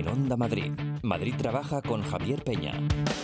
en Onda Madrid. Madrid trabaja con Javier Peña.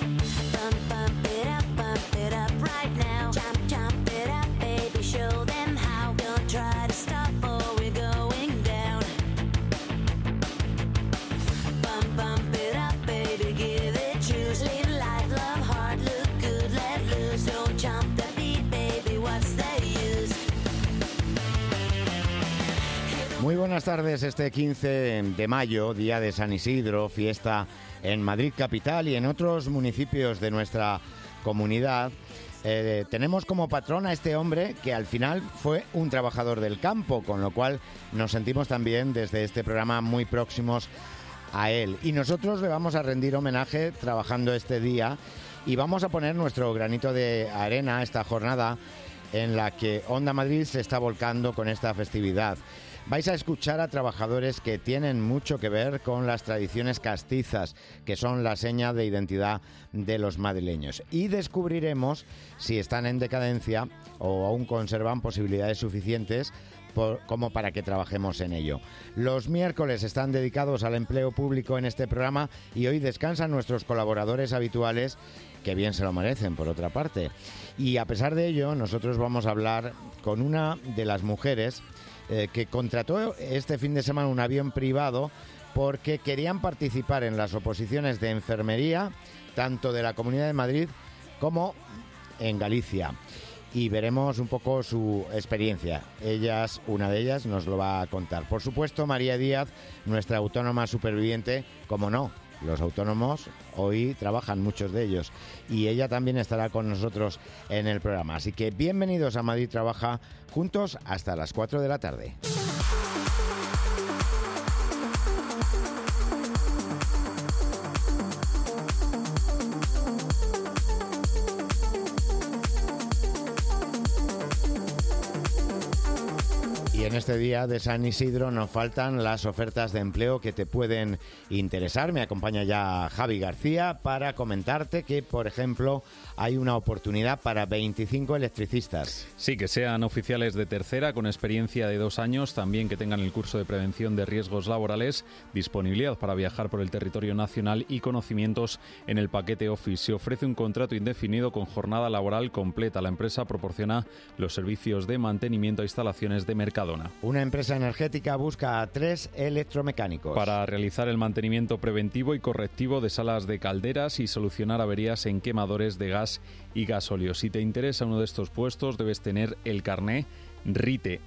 Muy buenas tardes. Este 15 de mayo, día de San Isidro, fiesta en Madrid capital y en otros municipios de nuestra comunidad. Tenemos como patrón a este hombre que al final fue un trabajador del campo, con lo cual nos sentimos también desde este programa muy próximos a él. Y nosotros le vamos a rendir homenaje trabajando este día y vamos a poner nuestro granito de arena a esta jornada en la que Onda Madrid se está volcando con esta festividad. Vais a escuchar a trabajadores que tienen mucho que ver con las tradiciones castizas, que son la seña de identidad de los madrileños. Y descubriremos si están en decadencia o aún conservan posibilidades suficientes como para que trabajemos en ello. Los miércoles están dedicados al empleo público en este programa y hoy descansan nuestros colaboradores habituales, que bien se lo merecen, por otra parte. Y a pesar de ello, nosotros vamos a hablar con una de las mujeres que contrató este fin de semana un avión privado porque querían participar en las oposiciones de enfermería, tanto de la Comunidad de Madrid como en Galicia. Y veremos un poco su experiencia. Una de ellas, nos lo va a contar. Por supuesto, María Díaz, nuestra autónoma superviviente, como no. Los autónomos hoy trabajan, muchos de ellos, y ella también estará con nosotros en el programa. Así que bienvenidos a Madrid Trabaja, juntos hasta las 4 de la tarde. En este día de San Isidro nos faltan las ofertas de empleo que te pueden interesar. Me acompaña ya Javi García para comentarte que, por ejemplo, hay una oportunidad para 25 electricistas. Sí, que sean oficiales de tercera con experiencia de 2 años, también que tengan el curso de prevención de riesgos laborales, disponibilidad para viajar por el territorio nacional y conocimientos en el paquete Office. Se ofrece un contrato indefinido con jornada laboral completa. La empresa proporciona los servicios de mantenimiento a instalaciones de Mercadona. Una empresa energética busca a 3 electromecánicos para realizar el mantenimiento preventivo y correctivo de salas de calderas y solucionar averías en quemadores de gas y gasóleo. Si te interesa uno de estos puestos, debes tener el carné RITE,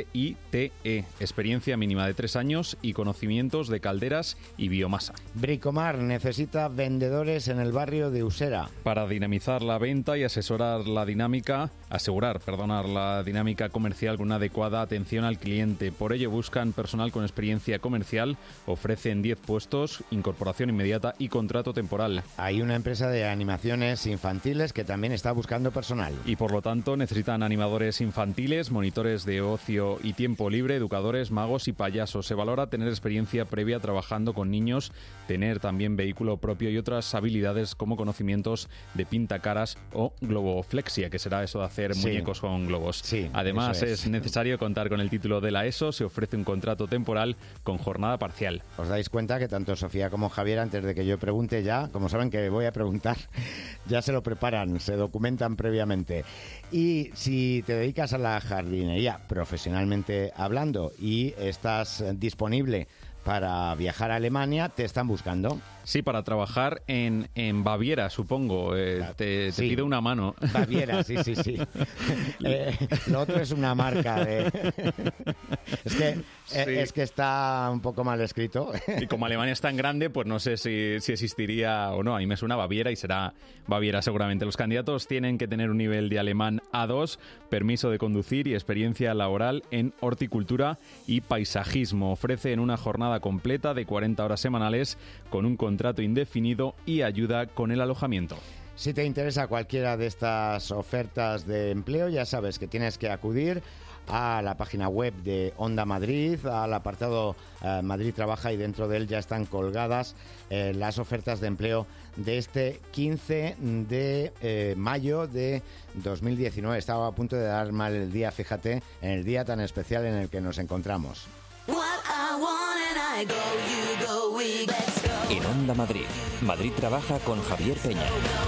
R-I-T-E, experiencia mínima de 3 años y conocimientos de calderas y biomasa. Bricomar necesita vendedores en el barrio de Usera. Para dinamizar la venta y asesorar la dinámica, asegurar la dinámica comercial con una adecuada atención al cliente. Por ello buscan personal con experiencia comercial, ofrecen 10 puestos, incorporación inmediata y contrato temporal. Hay una empresa de animaciones infantiles que también está buscando personal. Y por lo tanto necesitan animadores infantiles, monitores de ocio y tiempo libre, educadores, magos y payasos. Se valora tener experiencia previa trabajando con niños, tener también vehículo propio y otras habilidades como conocimientos de pintacaras o globoflexia, que será eso de hacer muñecos con globos. Sí, además es necesario contar con el título de la ESO. Se ofrece un contrato temporal con jornada parcial. Os dais cuenta que tanto Sofía como Javier, antes de que yo pregunte ya, como saben que voy a preguntar, ya se lo preparan, se documentan previamente. Y si te dedicas a la jardinería profesionalmente hablando y estás disponible para viajar a Alemania, te están buscando. Sí, para trabajar en Baviera, supongo. Te pido una mano. Baviera, sí. Lo otro es una marca de... Es que está un poco mal escrito. Y como Alemania es tan grande, pues no sé si existiría o no. A mí me suena Baviera y será Baviera seguramente. Los candidatos tienen que tener un nivel de alemán A2, permiso de conducir y experiencia laboral en horticultura y paisajismo. Ofrecen una jornada completa de 40 horas semanales con un contrato indefinido y ayuda con el alojamiento. Si te interesa cualquiera de estas ofertas de empleo, ya sabes que tienes que acudir a la página web de Onda Madrid, al apartado Madrid Trabaja, y dentro de él ya están colgadas las ofertas de empleo de este 15 de mayo de 2019. Estaba a punto de dar mal el día, fíjate, en el día tan especial en el que nos encontramos. What I want and I go, you go, we, let's go. en Onda Madrid. Madrid trabaja con Javier Peña.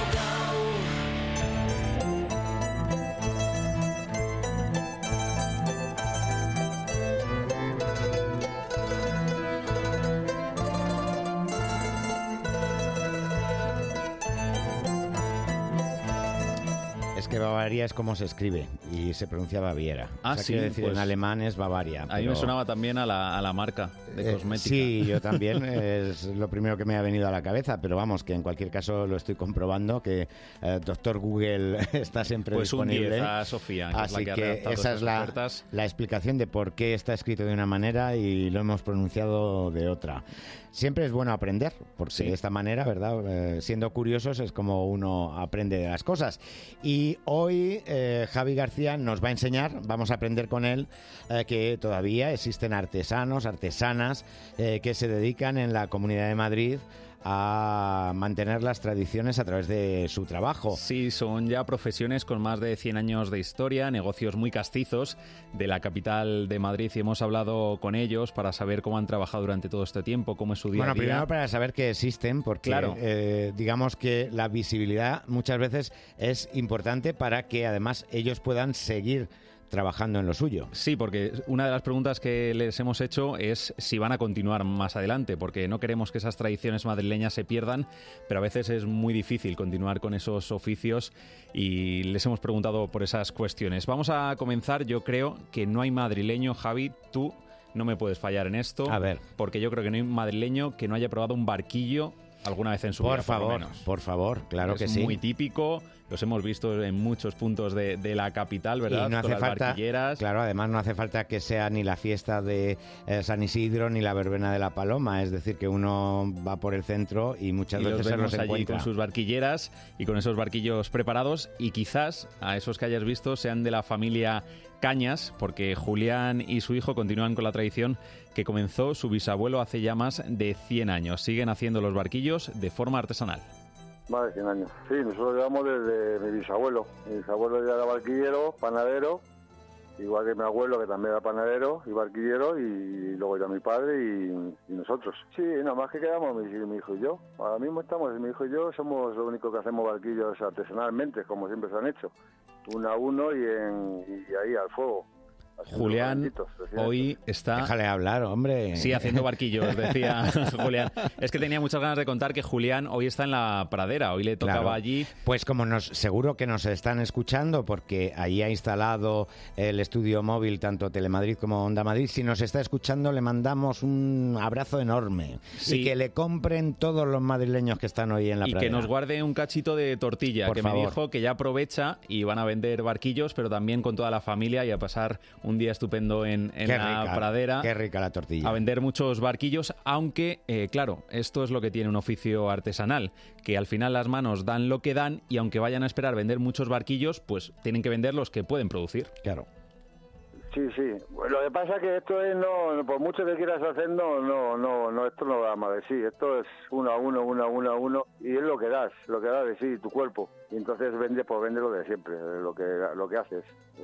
Es que Bavaria es como se escribe y se pronuncia Baviera. Sí, quiere decir, pues en alemán es Bavaria. A mí me sonaba también a la marca de cosmética. Sí, yo también, es lo primero que me ha venido a la cabeza, pero vamos, que en cualquier caso lo estoy comprobando, que Doctor Google está siempre pues disponible. Pues un 10 a Sofía, que así es la que ha redactado esa es la explicación de por qué está escrito de una manera y lo hemos pronunciado de otra. Siempre es bueno aprender, porque de esta manera, ¿verdad? Siendo curiosos es como uno aprende de las cosas. Y hoy Javi García nos va a enseñar, vamos a aprender con él, que todavía existen artesanos, artesanas que se dedican en la Comunidad de Madrid a mantener las tradiciones a través de su trabajo. Sí, son ya profesiones con más de 100 años de historia, negocios muy castizos de la capital de Madrid, y hemos hablado con ellos para saber cómo han trabajado durante todo este tiempo, cómo es su día a día. Bueno, primero para saber que existen, porque claro, digamos que la visibilidad muchas veces es importante para que además ellos puedan seguir trabajando en lo suyo. Sí, porque una de las preguntas que les hemos hecho es si van a continuar más adelante, porque no queremos que esas tradiciones madrileñas se pierdan, pero a veces es muy difícil continuar con esos oficios y les hemos preguntado por esas cuestiones. Vamos a comenzar. Yo creo que no hay madrileño, Javi, tú no me puedes fallar en esto, a ver, porque yo creo que no hay madrileño que no haya probado un barquillo alguna vez en su vida, por lo menos. Por favor, claro que sí. Es muy típico, los hemos visto en muchos puntos de la capital, ¿verdad? Y no hace con las falta, barquilleras. claro, además no hace falta que sea ni la fiesta de San Isidro ni la verbena de la Paloma, es decir, que uno va por el centro y muchas veces se los allí encuentra con sus barquilleras y con esos barquillos preparados, y quizás a esos que hayas visto sean de la familia Cañas, porque Julián y su hijo continúan con la tradición que comenzó su bisabuelo hace ya más de 100 años. Siguen haciendo los barquillos de forma artesanal. Más de 100 años. Sí, nosotros llevamos desde mi bisabuelo. Mi bisabuelo ya era barquillero, panadero, igual que mi abuelo, que también era panadero y barquillero, y luego ya mi padre y nosotros. Sí, nada más que quedamos mi hijo y yo. Ahora mismo estamos, mi hijo y yo, somos lo único que hacemos barquillos artesanalmente, como siempre se han hecho. 1 a 1 y ahí al fuego. Julián hoy está... Déjale hablar, hombre. Sí, haciendo barquillos, decía Julián. Es que tenía muchas ganas de contar que Julián hoy está en la pradera, hoy le tocaba allí. Pues como seguro que nos están escuchando, porque ahí ha instalado el estudio móvil tanto Telemadrid como Onda Madrid, si nos está escuchando le mandamos un abrazo enorme. Sí. Y que le compren todos los madrileños que están hoy en la pradera. Y que nos guarde un cachito de tortilla, por favor. Me dijo que ya aprovecha y van a vender barquillos, pero también con toda la familia, y a pasar un día estupendo en la pradera. Qué rica la tortilla. A vender muchos barquillos, aunque, claro, esto es lo que tiene un oficio artesanal, que al final las manos dan lo que dan, y aunque vayan a esperar vender muchos barquillos, pues tienen que vender los que pueden producir. Claro. Sí. Lo que pasa es que esto es, no, por mucho que quieras hacer, no, esto no da más de sí. Esto es 1 a 1, y es lo que das de sí, tu cuerpo. Y entonces vende lo de siempre, lo que haces.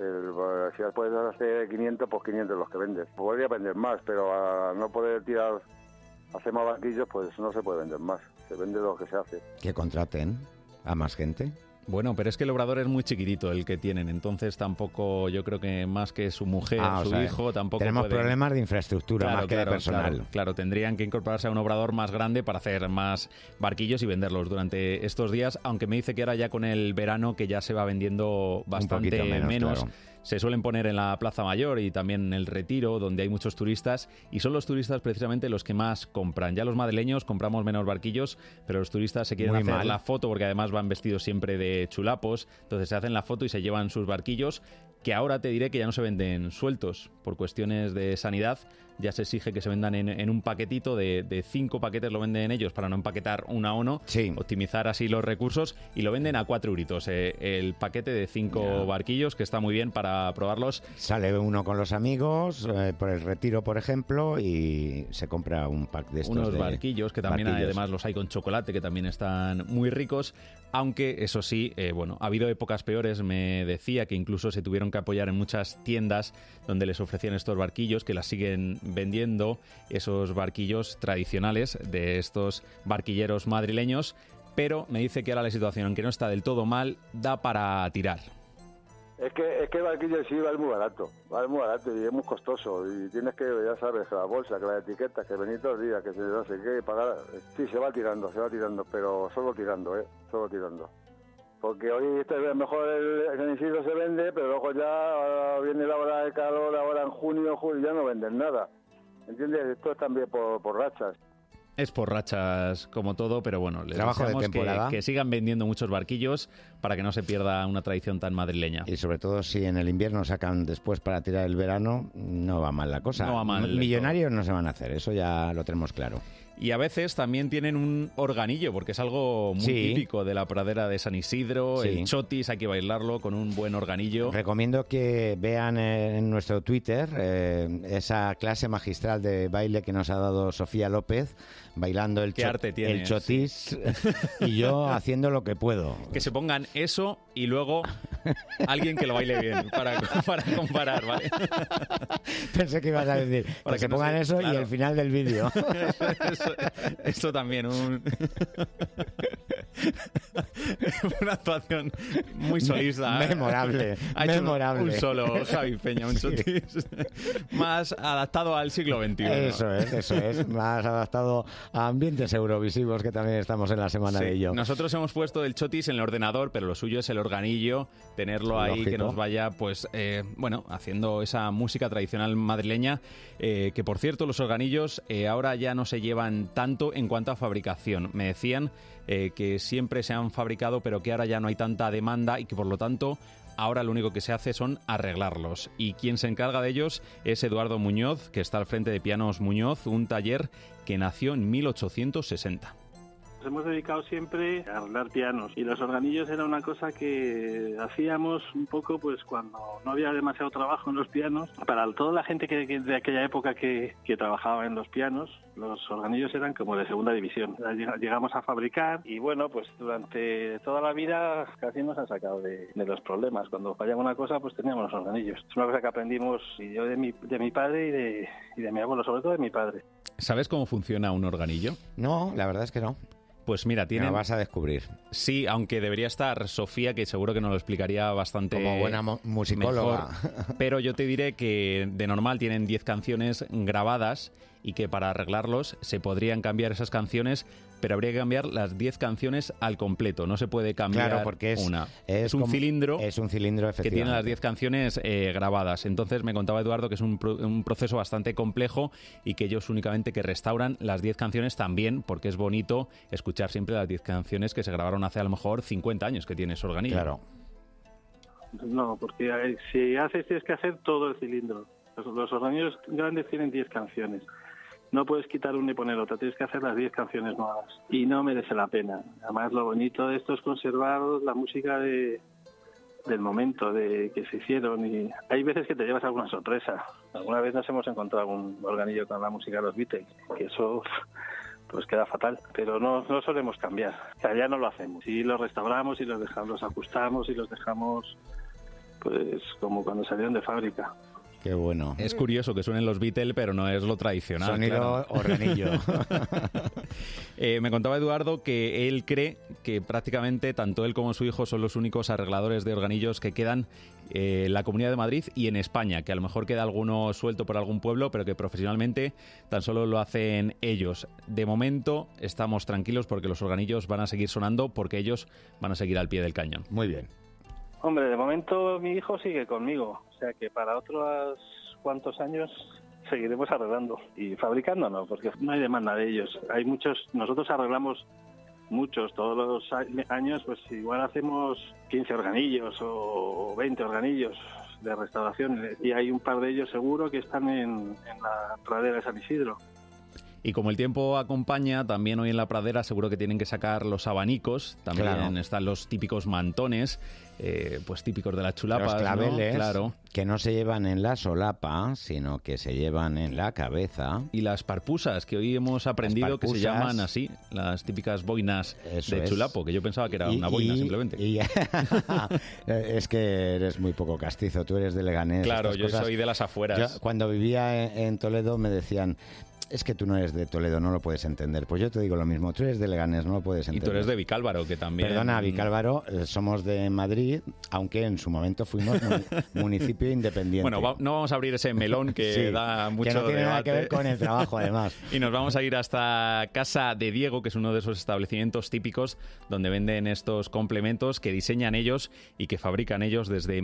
Si puedes hacer 500, pues 500 los que vendes. Podría vender más, pero a no poder hacer más barquillos, pues no se puede vender más. Se vende lo que se hace. Que contraten a más gente. Bueno, pero es que el obrador es muy chiquitito el que tienen, entonces tampoco, yo creo que más que su mujer, su hijo, tampoco tenemos problemas de infraestructura más que de personal. Claro, tendrían que incorporarse a un obrador más grande para hacer más barquillos y venderlos durante estos días, aunque me dice que ahora ya con el verano que ya se va vendiendo bastante menos. Claro. Se suelen poner en la Plaza Mayor y también en el Retiro, donde hay muchos turistas, y son los turistas precisamente los que más compran. Ya los madrileños compramos menos barquillos, pero los turistas se quieren hacer la foto, porque además van vestidos siempre de chulapos, entonces se hacen la foto y se llevan sus barquillos, que ahora te diré que ya no se venden sueltos por cuestiones de sanidad. Ya se exige que se vendan en un paquetito de 5 paquetes, lo venden ellos para no empaquetar 1 a 1, optimizar así los recursos, y lo venden a 4 euritos el paquete de 5 barquillos, que está muy bien para probarlos. Sale uno con los amigos por el Retiro, por ejemplo, y se compra un pack de estos. Unos barquillos, que también además los hay con chocolate, que también están muy ricos, aunque eso sí, ha habido épocas peores. Me decía que incluso se tuvieron tuvieron que apoyar en muchas tiendas donde les ofrecían estos barquillos, que las siguen vendiendo, esos barquillos tradicionales de estos barquilleros madrileños, pero me dice que ahora la situación, aunque no está del todo mal, da para tirar. Es que el barquillo sí vale muy barato y es muy costoso y tienes que, ya sabes, que la bolsa, que las etiquetas, que venir todos los días, que se no sé qué, pagar. Sí, se va tirando, pero solo tirando. Porque hoy mejor el San Isidro se vende, pero luego ya viene la hora de calor, ahora en junio, julio, ya no venden nada. ¿Entiendes? Esto es también por rachas. Es por rachas como todo, pero bueno, les Trabajo de deseamos temporada. que sigan vendiendo muchos barquillos para que no se pierda una tradición tan madrileña. Y sobre todo si en el invierno sacan después para tirar el verano, no va mal la cosa. No va mal. Millonarios no se van a hacer, eso ya lo tenemos claro. Y a veces también tienen un organillo, porque es algo muy típico de la pradera de San Isidro. El chotis, hay que bailarlo con un buen organillo. Recomiendo que vean en nuestro Twitter esa clase magistral de baile que nos ha dado Sofía López, bailando el chotis, y yo haciendo lo que puedo. Que se pongan eso y luego alguien que lo baile bien, para comparar, ¿vale? Pensé que ibas a decir que se pongan eso claro. Y el final del vídeo. Esto también, una actuación muy solista. Memorable. Un solo Javi Peña, un chotis más adaptado al siglo XXI. Eso es, más adaptado a ambientes eurovisivos, que también estamos en la semana de ello. Nosotros hemos puesto el chotis en el ordenador, pero lo suyo es el organillo, tenerlo ahí, lógico, que nos vaya pues haciendo esa música tradicional madrileña, que por cierto los organillos ahora ya no se llevan tanto en cuanto a fabricación. Me decían que siempre se han fabricado, pero que ahora ya no hay tanta demanda y que por lo tanto ahora lo único que se hace son arreglarlos. Y quien se encarga de ellos es Eduardo Muñoz, que está al frente de Pianos Muñoz, un taller que nació en 1860. Nos hemos dedicado siempre a arreglar pianos y los organillos era una cosa que hacíamos un poco pues cuando no había demasiado trabajo en los pianos. Para toda la gente que de aquella época que trabajaba en los pianos, los organillos eran como de segunda división. Llegamos a fabricar y bueno, pues durante toda la vida casi nos han sacado de los problemas. Cuando fallaba una cosa, pues teníamos los organillos. Es una cosa que aprendimos y yo de mi padre y de mi abuelo, sobre todo de mi padre. ¿Sabes cómo funciona un organillo? No, la verdad es que no. Pues mira, me lo vas a descubrir. Sí, aunque debería estar Sofía, que seguro que nos lo explicaría bastante como buena musicóloga. Mejor. Pero yo te diré que de normal tienen 10 canciones grabadas y que para arreglarlos se podrían cambiar esas canciones, pero habría que cambiar las 10 canciones al completo. No se puede cambiar porque una. Es un cilindro efectivamente, que tiene las 10 canciones grabadas. Entonces me contaba Eduardo que es un proceso bastante complejo y que ellos únicamente que restauran las 10 canciones también, porque es bonito escuchar siempre las 10 canciones que se grabaron hace a lo mejor 50 años que tiene ese organillo. Claro. No, porque si tienes que hacer todo el cilindro. Los organillos grandes tienen 10 canciones. No puedes quitar una y poner otra, tienes que hacer las 10 canciones nuevas. Y no merece la pena. Además, lo bonito de esto es conservar la música del momento de que se hicieron. Y hay veces que te llevas alguna sorpresa. Alguna vez nos hemos encontrado un organillo con la música de los Beatles, que eso pues queda fatal. Pero no solemos cambiar. O sea, ya no lo hacemos. Sí los restauramos y los ajustamos y los dejamos pues como cuando salieron de fábrica. Qué bueno. Es curioso que suenen los Beatles, pero no es lo tradicional. Sonido organillo. Me contaba Eduardo que él cree que prácticamente tanto él como su hijo son los únicos arregladores de organillos que quedan en la Comunidad de Madrid y en España, que a lo mejor queda alguno suelto por algún pueblo, pero que profesionalmente tan solo lo hacen ellos. De momento estamos tranquilos porque los organillos van a seguir sonando, porque ellos van a seguir al pie del cañón. Muy bien. Hombre, de momento mi hijo sigue conmigo, o sea que para otros cuantos años seguiremos arreglando y fabricando no, porque no hay demanda de ellos. Hay muchos, nosotros arreglamos muchos, todos los años pues igual hacemos 15 organillos o 20 organillos de restauración y hay un par de ellos seguro que están en la pradera de San Isidro. Y como el tiempo acompaña, también hoy en la pradera seguro que tienen que sacar los abanicos, también están los típicos mantones, pues típicos de las chulapas, los claveles, ¿no? Claro. Que no se llevan en la solapa, sino que se llevan en la cabeza. Y las parpusas, que hoy hemos aprendido que se llaman así, las típicas boinas de chulapo, que yo pensaba que era una boina simplemente. Es que eres muy poco castizo, tú eres de Leganés. Claro, yo soy de las afueras. Yo, cuando vivía en Toledo me decían... Es que tú no eres de Toledo, no lo puedes entender. Pues yo te digo lo mismo, tú eres de Leganés, no lo puedes entender. Y tú eres de Vicálvaro, que también... Perdona, Vicálvaro, somos de Madrid, aunque en su momento fuimos municipio independiente. Bueno, no vamos a abrir ese melón que da mucho que no tiene debate. nada que ver con el trabajo, además. Y nos vamos a ir hasta Casa de Diego, que es uno de esos establecimientos típicos donde venden estos complementos que diseñan ellos y que fabrican ellos desde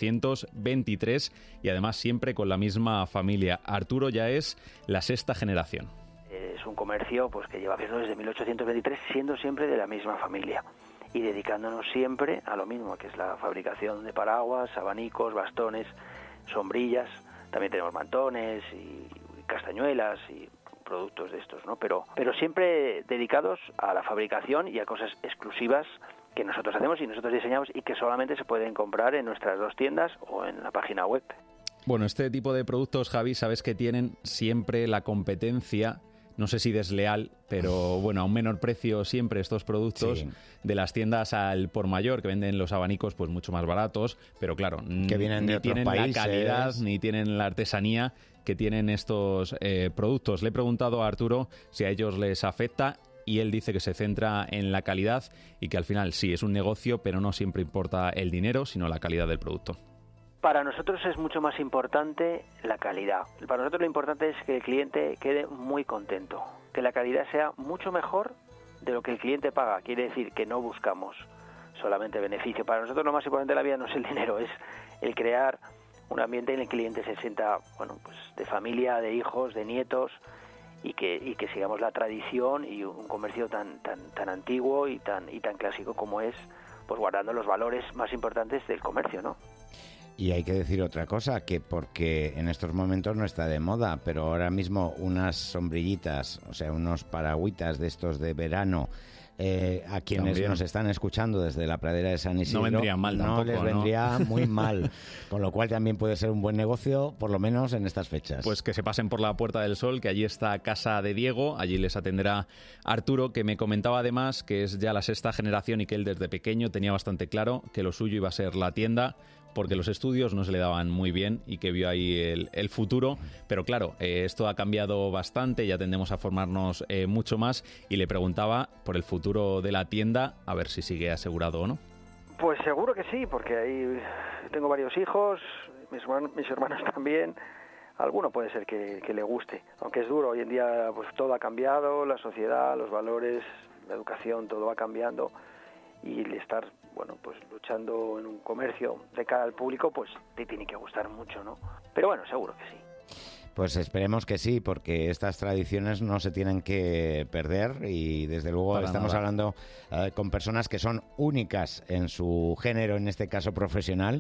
1823 y además siempre con la misma familia. Arturo ya es la sexta generación. Es un comercio pues que lleva abierto desde 1823, siendo siempre de la misma familia y dedicándonos siempre a lo mismo, que es la fabricación de paraguas, abanicos, bastones, sombrillas. También tenemos mantones y castañuelas y productos de estos, ¿no? Pero siempre dedicados a la fabricación y a cosas exclusivas que nosotros hacemos y nosotros diseñamos y que solamente se pueden comprar en nuestras 2 tiendas o en la página web. Bueno, este tipo de productos, Javi, sabes que tienen siempre la competencia, no sé si desleal, pero bueno, a un menor precio siempre estos productos de las tiendas al por mayor, que venden los abanicos pues mucho más baratos, pero claro, que vienen de ni otros tienen países. la calidad, ni tienen la artesanía que tienen estos productos. Le he preguntado a Arturo si a ellos les afecta y él dice que se centra en la calidad y que al final sí, es un negocio, pero no siempre importa el dinero, sino la calidad del producto. Para nosotros es mucho más importante la calidad. Para nosotros lo importante es que el cliente quede muy contento, que la calidad sea mucho mejor de lo que el cliente paga. Quiere decir que no buscamos solamente beneficio. Para nosotros lo más importante de la vida no es el dinero, es el crear un ambiente en el que el cliente se sienta, bueno, pues de familia, de hijos, de nietos y que sigamos la tradición y un comercio tan antiguo y tan clásico como es, pues guardando los valores más importantes del comercio, ¿no? Y hay que decir otra cosa, que porque en estos momentos no está de moda, pero ahora mismo unas sombrillitas, o sea, unos paragüitas de estos de verano, a quienes También nos están escuchando desde la pradera de San Isidro, no vendría mal tampoco, les vendría muy mal, con lo cual también puede ser un buen negocio, por lo menos en estas fechas. Pues que se pasen por la Puerta del Sol, que allí está Casa de Diego, allí les atenderá Arturo, que me comentaba además que es ya la sexta generación y que él desde pequeño tenía bastante claro que lo suyo iba a ser la tienda, porque los estudios no se le daban muy bien y que vio ahí el futuro. Pero claro, esto ha cambiado bastante, ya tendemos a formarnos mucho más y le preguntaba por el futuro de la tienda, a ver si sigue asegurado o no. Pues seguro que sí, porque ahí tengo varios hijos, mis hermanos también. Alguno puede ser que le guste, aunque es duro. Hoy en día pues todo ha cambiado, la sociedad, los valores, la educación, todo va cambiando y el estar, bueno, pues luchando en un comercio de cara al público, pues te tiene que gustar mucho, ¿no? Pero bueno, seguro que sí. Pues esperemos que sí, porque estas tradiciones no se tienen que perder y desde luego Para estamos nada. hablando con personas que son únicas en su género, en este caso profesional,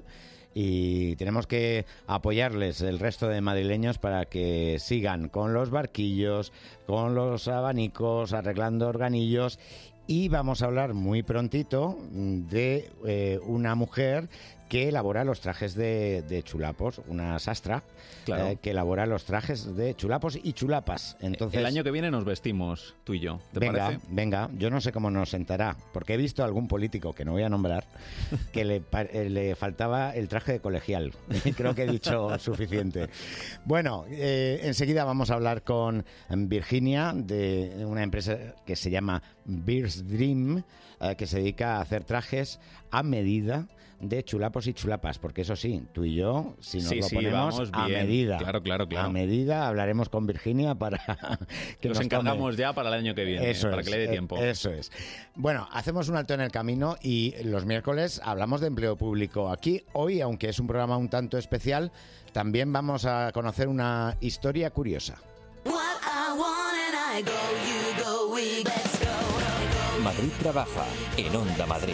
y tenemos que apoyarles el resto de madrileños para que sigan con los barquillos, con los abanicos, arreglando organillos. Y vamos a hablar muy prontito de una mujer que elabora los trajes de chulapos, una sastra, Claro. que elabora los trajes de chulapos y chulapas. Entonces, El año que viene nos vestimos, tú y yo, ¿te venga, parece? venga, yo no sé cómo nos sentará, porque he visto a algún político, que no voy a nombrar, que le faltaba el traje de colegial. Creo que he dicho suficiente. Bueno, enseguida vamos a hablar con Virginia, de una empresa que se llama Beers Dream, que se dedica a hacer trajes a medida de chulapos y chulapas, porque eso sí, tú y yo, si nos lo ponemos vamos a bien. medida, Claro. a medida, hablaremos con Virginia para que Nos nos encargamos tome. ya para el año que viene, Eso para es, que le dé tiempo. Eso es. Bueno, hacemos un alto en el camino y los miércoles hablamos de empleo público aquí. Hoy, aunque es un programa un tanto especial, también vamos a conocer una historia curiosa. Madrid trabaja en Onda Madrid.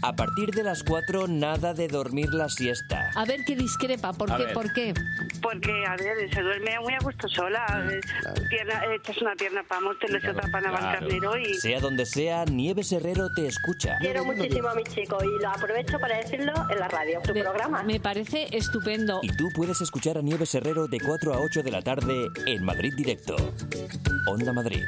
A partir de las 4, nada de dormir la siesta. A ver qué discrepa, ¿por qué? ¿Por qué? Porque, a ver, se duerme muy a gusto sola. Echas una pierna para Móstoles, otra para Navalcarnero y... Sea donde sea, Nieves Herrero te escucha. Quiero muchísimo a mi chico y lo aprovecho para decirlo en la radio, tu programa. Me parece estupendo. Y tú puedes escuchar a Nieves Herrero de 4 a 8 de la tarde en Madrid Directo. Onda Madrid.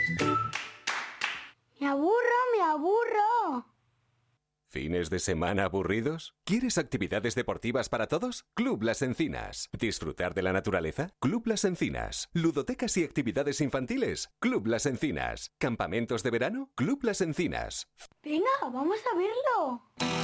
Me aburro. ¿Fines de semana aburridos? ¿Quieres actividades deportivas para todos? Club Las Encinas. ¿Disfrutar de la naturaleza? Club Las Encinas. ¿Ludotecas y actividades infantiles? Club Las Encinas. ¿Campamentos de verano? Club Las Encinas. Venga, vamos a verlo.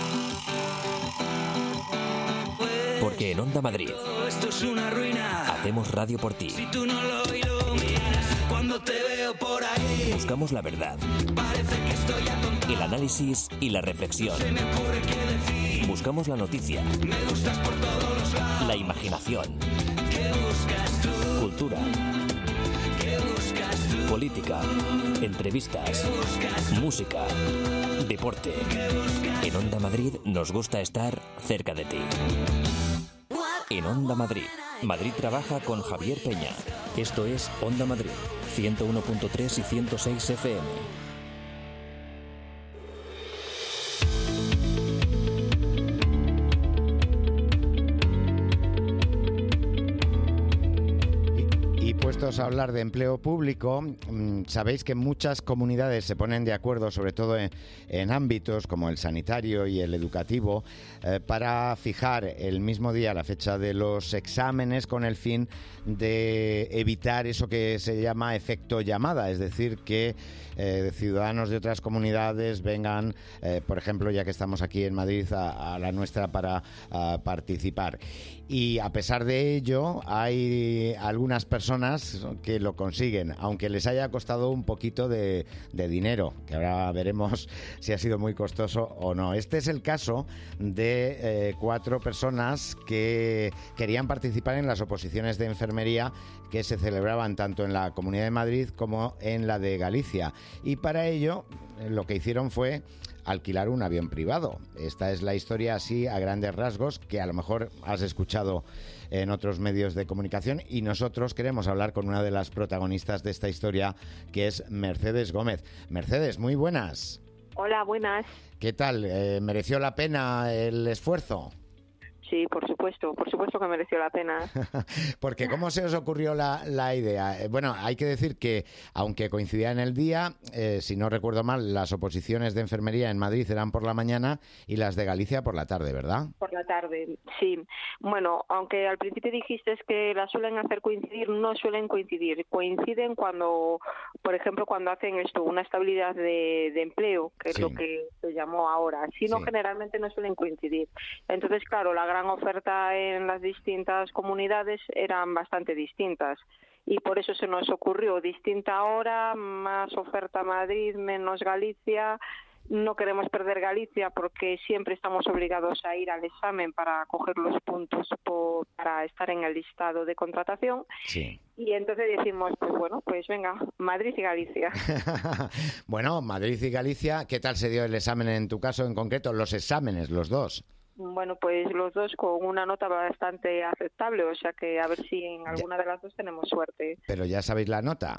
Porque en Onda Madrid esto es una ruina. Hacemos radio por ti. Si tú no lo iluminas, cuando te veo por ahí, buscamos la verdad, parece que estoy atontado. el análisis y la reflexión. Se me ocurre qué decir. Buscamos la noticia, Me gustas por todos los lados. la imaginación, ¿Qué buscas tú? cultura, ¿Qué buscas tú? política, entrevistas, música, deporte. En Onda Madrid nos gusta estar cerca de ti. En Onda Madrid, Madrid trabaja con Javier Peña. Esto es Onda Madrid, 101.3 y 106 FM. Puestos a hablar de empleo público, sabéis que muchas comunidades se ponen de acuerdo, sobre todo en ámbitos como el sanitario y el educativo, para fijar el mismo día la fecha de los exámenes con el fin de evitar eso que se llama efecto llamada, es decir, que ciudadanos de otras comunidades vengan, por ejemplo, ya que estamos aquí en Madrid, a la nuestra para participar. Y a pesar de ello, hay algunas personas que lo consiguen, aunque les haya costado un poquito de dinero, que ahora veremos si ha sido muy costoso o no. Este es el caso de 4 personas que querían participar en las oposiciones de enfermería que se celebraban tanto en la Comunidad de Madrid como en la de Galicia. Y para ello, lo que hicieron fue alquilar un avión privado. Esta es la historia así a grandes rasgos, que a lo mejor has escuchado en otros medios de comunicación, y nosotros queremos hablar con una de las protagonistas de esta historia, que es Mercedes Gómez. Mercedes, muy buenas. Hola, buenas. ¿Qué tal? ¿Mereció la pena el esfuerzo? Sí, por supuesto que mereció la pena. Porque ¿cómo se os ocurrió la idea? Bueno, hay que decir que, aunque coincidía en el día, si no recuerdo mal, las oposiciones de enfermería en Madrid eran por la mañana y las de Galicia por la tarde, ¿verdad? Por la tarde, sí. Bueno, aunque al principio dijiste que las suelen hacer coincidir, no suelen coincidir. Coinciden cuando, por ejemplo, cuando hacen esto, una estabilidad de empleo, que es lo que se llamó ahora. Si no, generalmente no suelen coincidir. Entonces, claro, la gran oferta en las distintas comunidades eran bastante distintas y por eso se nos ocurrió distinta hora, más oferta Madrid, menos Galicia. No queremos perder Galicia porque siempre estamos obligados a ir al examen para coger los puntos para estar en el listado de contratación. Sí. Y entonces decimos, pues venga, Madrid y Galicia. Bueno, Madrid y Galicia, ¿qué tal se dio el examen en tu caso en concreto? Los exámenes, los dos. Bueno, pues los dos con una nota bastante aceptable, o sea que a ver si en alguna de las dos tenemos suerte. ¿Pero ya sabéis la nota?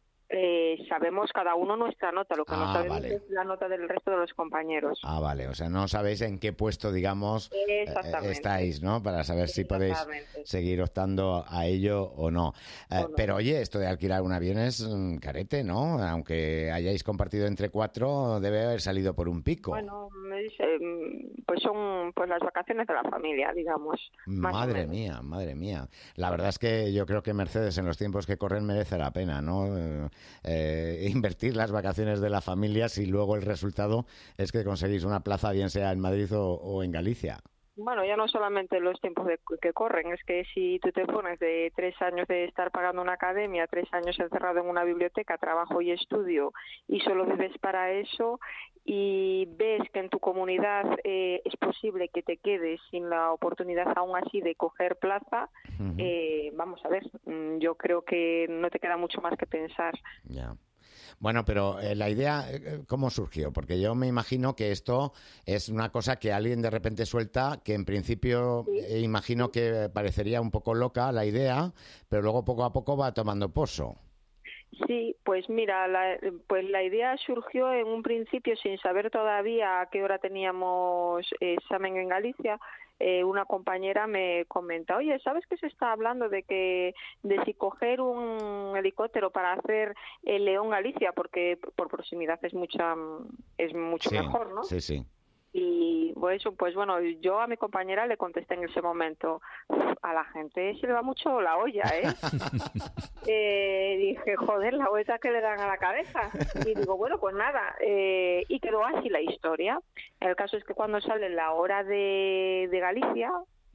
Sabemos cada uno nuestra nota, lo que no sabemos es la nota del resto de los compañeros. Ah, vale, o sea, no sabéis en qué puesto, digamos, estáis, ¿no? Para saber si podéis seguir optando a ello o no. Pero oye, esto de alquilar un avión es carete, ¿no? Aunque hayáis compartido entre 4, debe haber salido por un pico. Bueno, pues son las vacaciones de la familia, digamos. Madre mía. La verdad es que yo creo que Mercedes, en los tiempos que corren, merece la pena, ¿no? Invertir las vacaciones de la familia si luego el resultado es que conseguís una plaza, bien sea en Madrid o en Galicia. Bueno, ya no solamente los tiempos que corren, es que si tú te pones de 3 años de estar pagando una academia, 3 años encerrado en una biblioteca, trabajo y estudio, y solo vives para eso, y ves que en tu comunidad es posible que te quedes sin la oportunidad aún así de coger plaza, vamos a ver, yo creo que no te queda mucho más que pensar. Ya. Bueno, pero la idea, ¿cómo surgió? Porque yo me imagino que esto es una cosa que alguien de repente suelta, que en principio imagino que parecería un poco loca la idea, pero luego poco a poco va tomando pozo. Sí, pues mira, la idea surgió en un principio sin saber todavía a qué hora teníamos examen en Galicia. Una compañera me comenta, oye, ¿sabes que se está hablando de si coger un helicóptero para hacer el León-Galicia? Porque por proximidad es mucho mejor, ¿no? Sí, sí. Y pues bueno, yo a mi compañera le contesté en ese momento, a la gente se le va mucho la olla, dije, joder, la vuelta que le dan a la cabeza. Y digo, bueno, pues nada, y quedó así la historia. El caso es que cuando sale la hora de Galicia,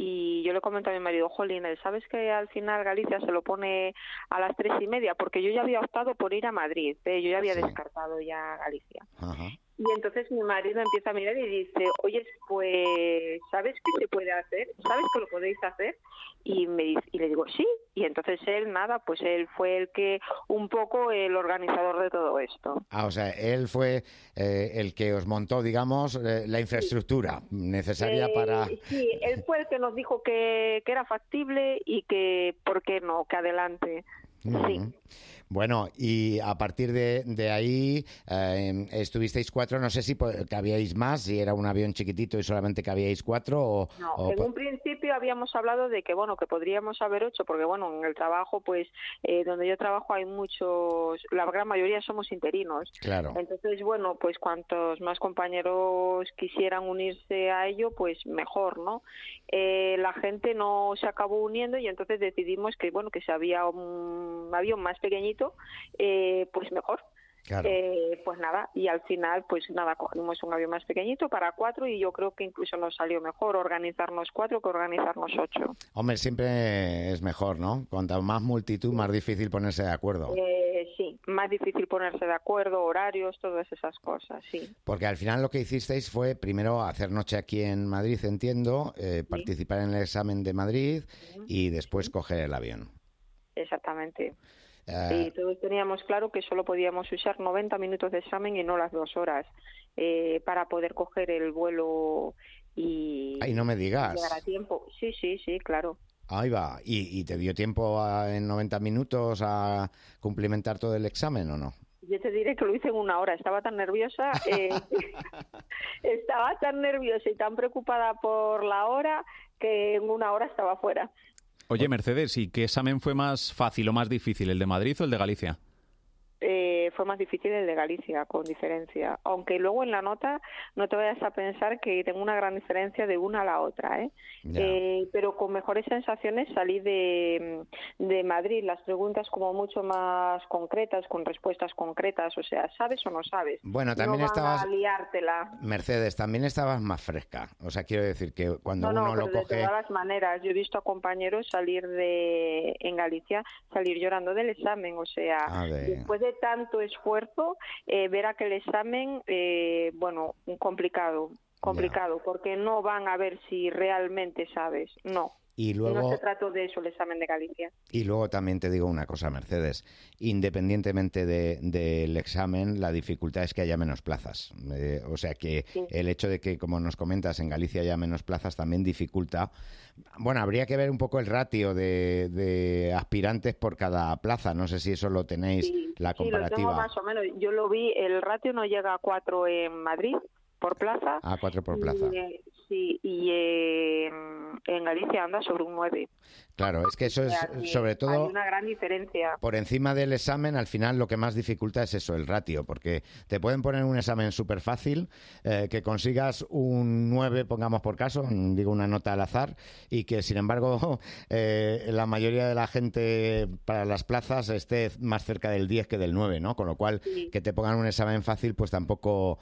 y yo le comento a mi marido, jolín, ¿sabes que al final Galicia se lo pone a las 3:30? Porque yo ya había optado por ir a Madrid, yo ya había descartado ya Galicia. Ajá. Y entonces mi marido empieza a mirar y dice, oye, pues, ¿sabes qué se puede hacer? ¿Sabes que lo podéis hacer? Y le digo, sí. Y entonces él fue un poco el organizador de todo esto. O sea, él fue el que os montó, digamos, la infraestructura necesaria para... Sí, él fue el que nos dijo que era factible y que, ¿por qué no?, que adelante. Sí. Bueno, y a partir de ahí estuvisteis 4, no sé si cabíais más, si era un avión chiquitito y solamente cabíais 4 en un principio habíamos hablado de que, bueno, que podríamos haber 8, porque, bueno, en el trabajo, pues, donde yo trabajo hay muchos, la gran mayoría somos interinos. Claro. Entonces, bueno, pues cuantos más compañeros quisieran unirse a ello, pues mejor, ¿no? La gente no se acabó uniendo y entonces decidimos que, bueno, que si había un avión más pequeñito, pues mejor. Claro. Pues nada, y al final, pues nada, cogimos un avión más pequeñito para 4 y yo creo que incluso nos salió mejor organizarnos 4 que organizarnos 8. Hombre, siempre es mejor, ¿no? Cuanta más multitud, más difícil ponerse de acuerdo. Sí, más difícil ponerse de acuerdo, horarios, todas esas cosas, sí. Porque al final lo que hicisteis fue primero hacer noche aquí en Madrid, entiendo, participar en el examen de Madrid y después coger el avión. Exactamente. Y todos teníamos claro que solo podíamos usar 90 minutos de examen y no las 2 horas para poder coger el vuelo y... ¡Ay, no me digas! Llegar a tiempo. Sí, claro. Ahí va. ¿Y te dio tiempo en 90 minutos a cumplimentar todo el examen o no? Yo te diré que lo hice en 1 hora. Estaba tan nerviosa, y tan preocupada por la hora que en 1 hora estaba fuera. Oye, Mercedes, ¿y qué examen fue más fácil o más difícil, el de Madrid o el de Galicia? Fue más difícil el de Galicia, con diferencia. Aunque luego en la nota no te vayas a pensar que tengo una gran diferencia de una a la otra, pero con mejores sensaciones salí de Madrid. Las preguntas como mucho más concretas, con respuestas concretas, o sea, ¿sabes o no sabes? Bueno, también no estabas... van a liártela. Mercedes, también estabas más fresca. O sea, quiero decir que cuando uno lo coge... de todas las maneras, yo he visto a compañeros en Galicia, salir llorando del examen, o sea, después de tanto esfuerzo, ver aquel examen, complicado, porque no van a ver si realmente sabes, no. Y luego, no se trató de eso el examen de Galicia. Y luego también te digo una cosa, Mercedes, independientemente del examen, la dificultad es que haya menos plazas. O sea que el hecho de que, como nos comentas, en Galicia haya menos plazas también dificulta. Bueno, habría que ver un poco el ratio de aspirantes por cada plaza. No sé si eso lo tenéis, la comparativa. Sí, lo tengo más o menos. Yo lo vi, el ratio no llega a 4 en Madrid por plaza. 4 por plaza. Y en Galicia anda sobre un 9. Claro, es que eso es sobre todo... Hay una gran diferencia. Por encima del examen, al final lo que más dificulta es eso, el ratio, porque te pueden poner un examen súper fácil, que consigas un 9, pongamos por caso, digo una nota al azar, y que sin embargo la mayoría de la gente para las plazas esté más cerca del 10 que del 9, ¿no? Con lo cual, que te pongan un examen fácil, pues tampoco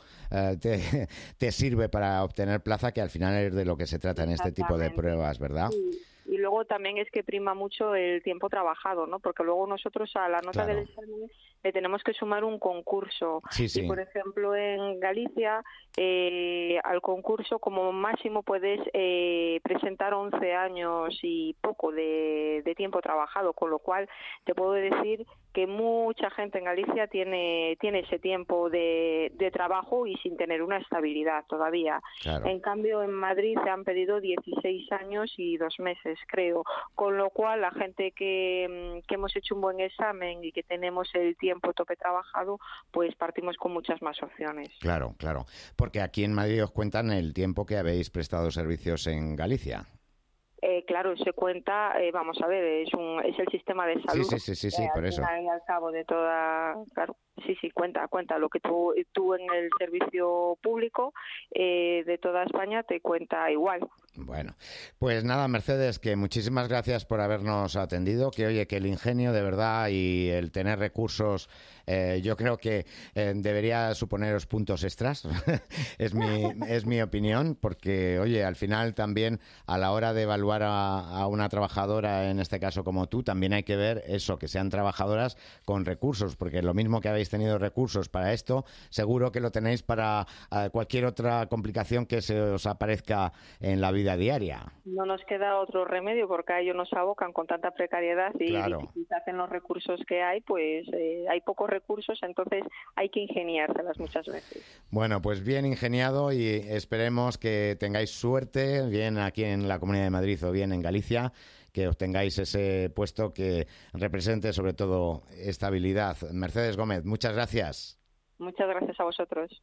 te sirve para obtener plaza, que al final es de lo que se trata en este tipo de pruebas, ¿verdad? Sí. Y luego también es que prima mucho el tiempo trabajado, ¿no? Porque luego nosotros a la nota del examen le tenemos que sumar un concurso. Sí, sí. Y, por ejemplo, en Galicia, al concurso como máximo puedes presentar 11 años y poco de tiempo trabajado, con lo cual te puedo decir que mucha gente en Galicia tiene ese tiempo de trabajo y sin tener una estabilidad todavía. Claro. En cambio, en Madrid se han pedido 16 años y 2 meses, creo. Con lo cual, la gente que hemos hecho un buen examen y que tenemos el tiempo tope trabajado, pues partimos con muchas más opciones. Claro, claro. Porque aquí en Madrid os cuentan el tiempo que habéis prestado servicios en Galicia. Claro, se cuenta, vamos a ver, es el sistema de salud. Sí, por eso. Al cabo de toda, claro, sí, cuenta lo que tú en el servicio público de toda España te cuenta igual. Bueno, pues nada, Mercedes, que muchísimas gracias por habernos atendido, que oye, que el ingenio de verdad y el tener recursos, yo creo que debería suponeros puntos extras, es mi opinión, porque oye, al final también a la hora de evaluar a una trabajadora, en este caso como tú, también hay que ver eso, que sean trabajadoras con recursos, porque lo mismo que habéis tenido recursos para esto, seguro que lo tenéis para cualquier otra complicación que se os aparezca en la vida diaria. No nos queda otro remedio porque a ellos nos abocan con tanta precariedad y dificultad en los recursos que hay, pues hay pocos recursos, entonces hay que ingeniárselas muchas veces. Bueno, pues bien ingeniado y esperemos que tengáis suerte, bien aquí en la Comunidad de Madrid o bien en Galicia, que obtengáis ese puesto que represente sobre todo estabilidad. Mercedes Gómez, muchas gracias. Muchas gracias a vosotros.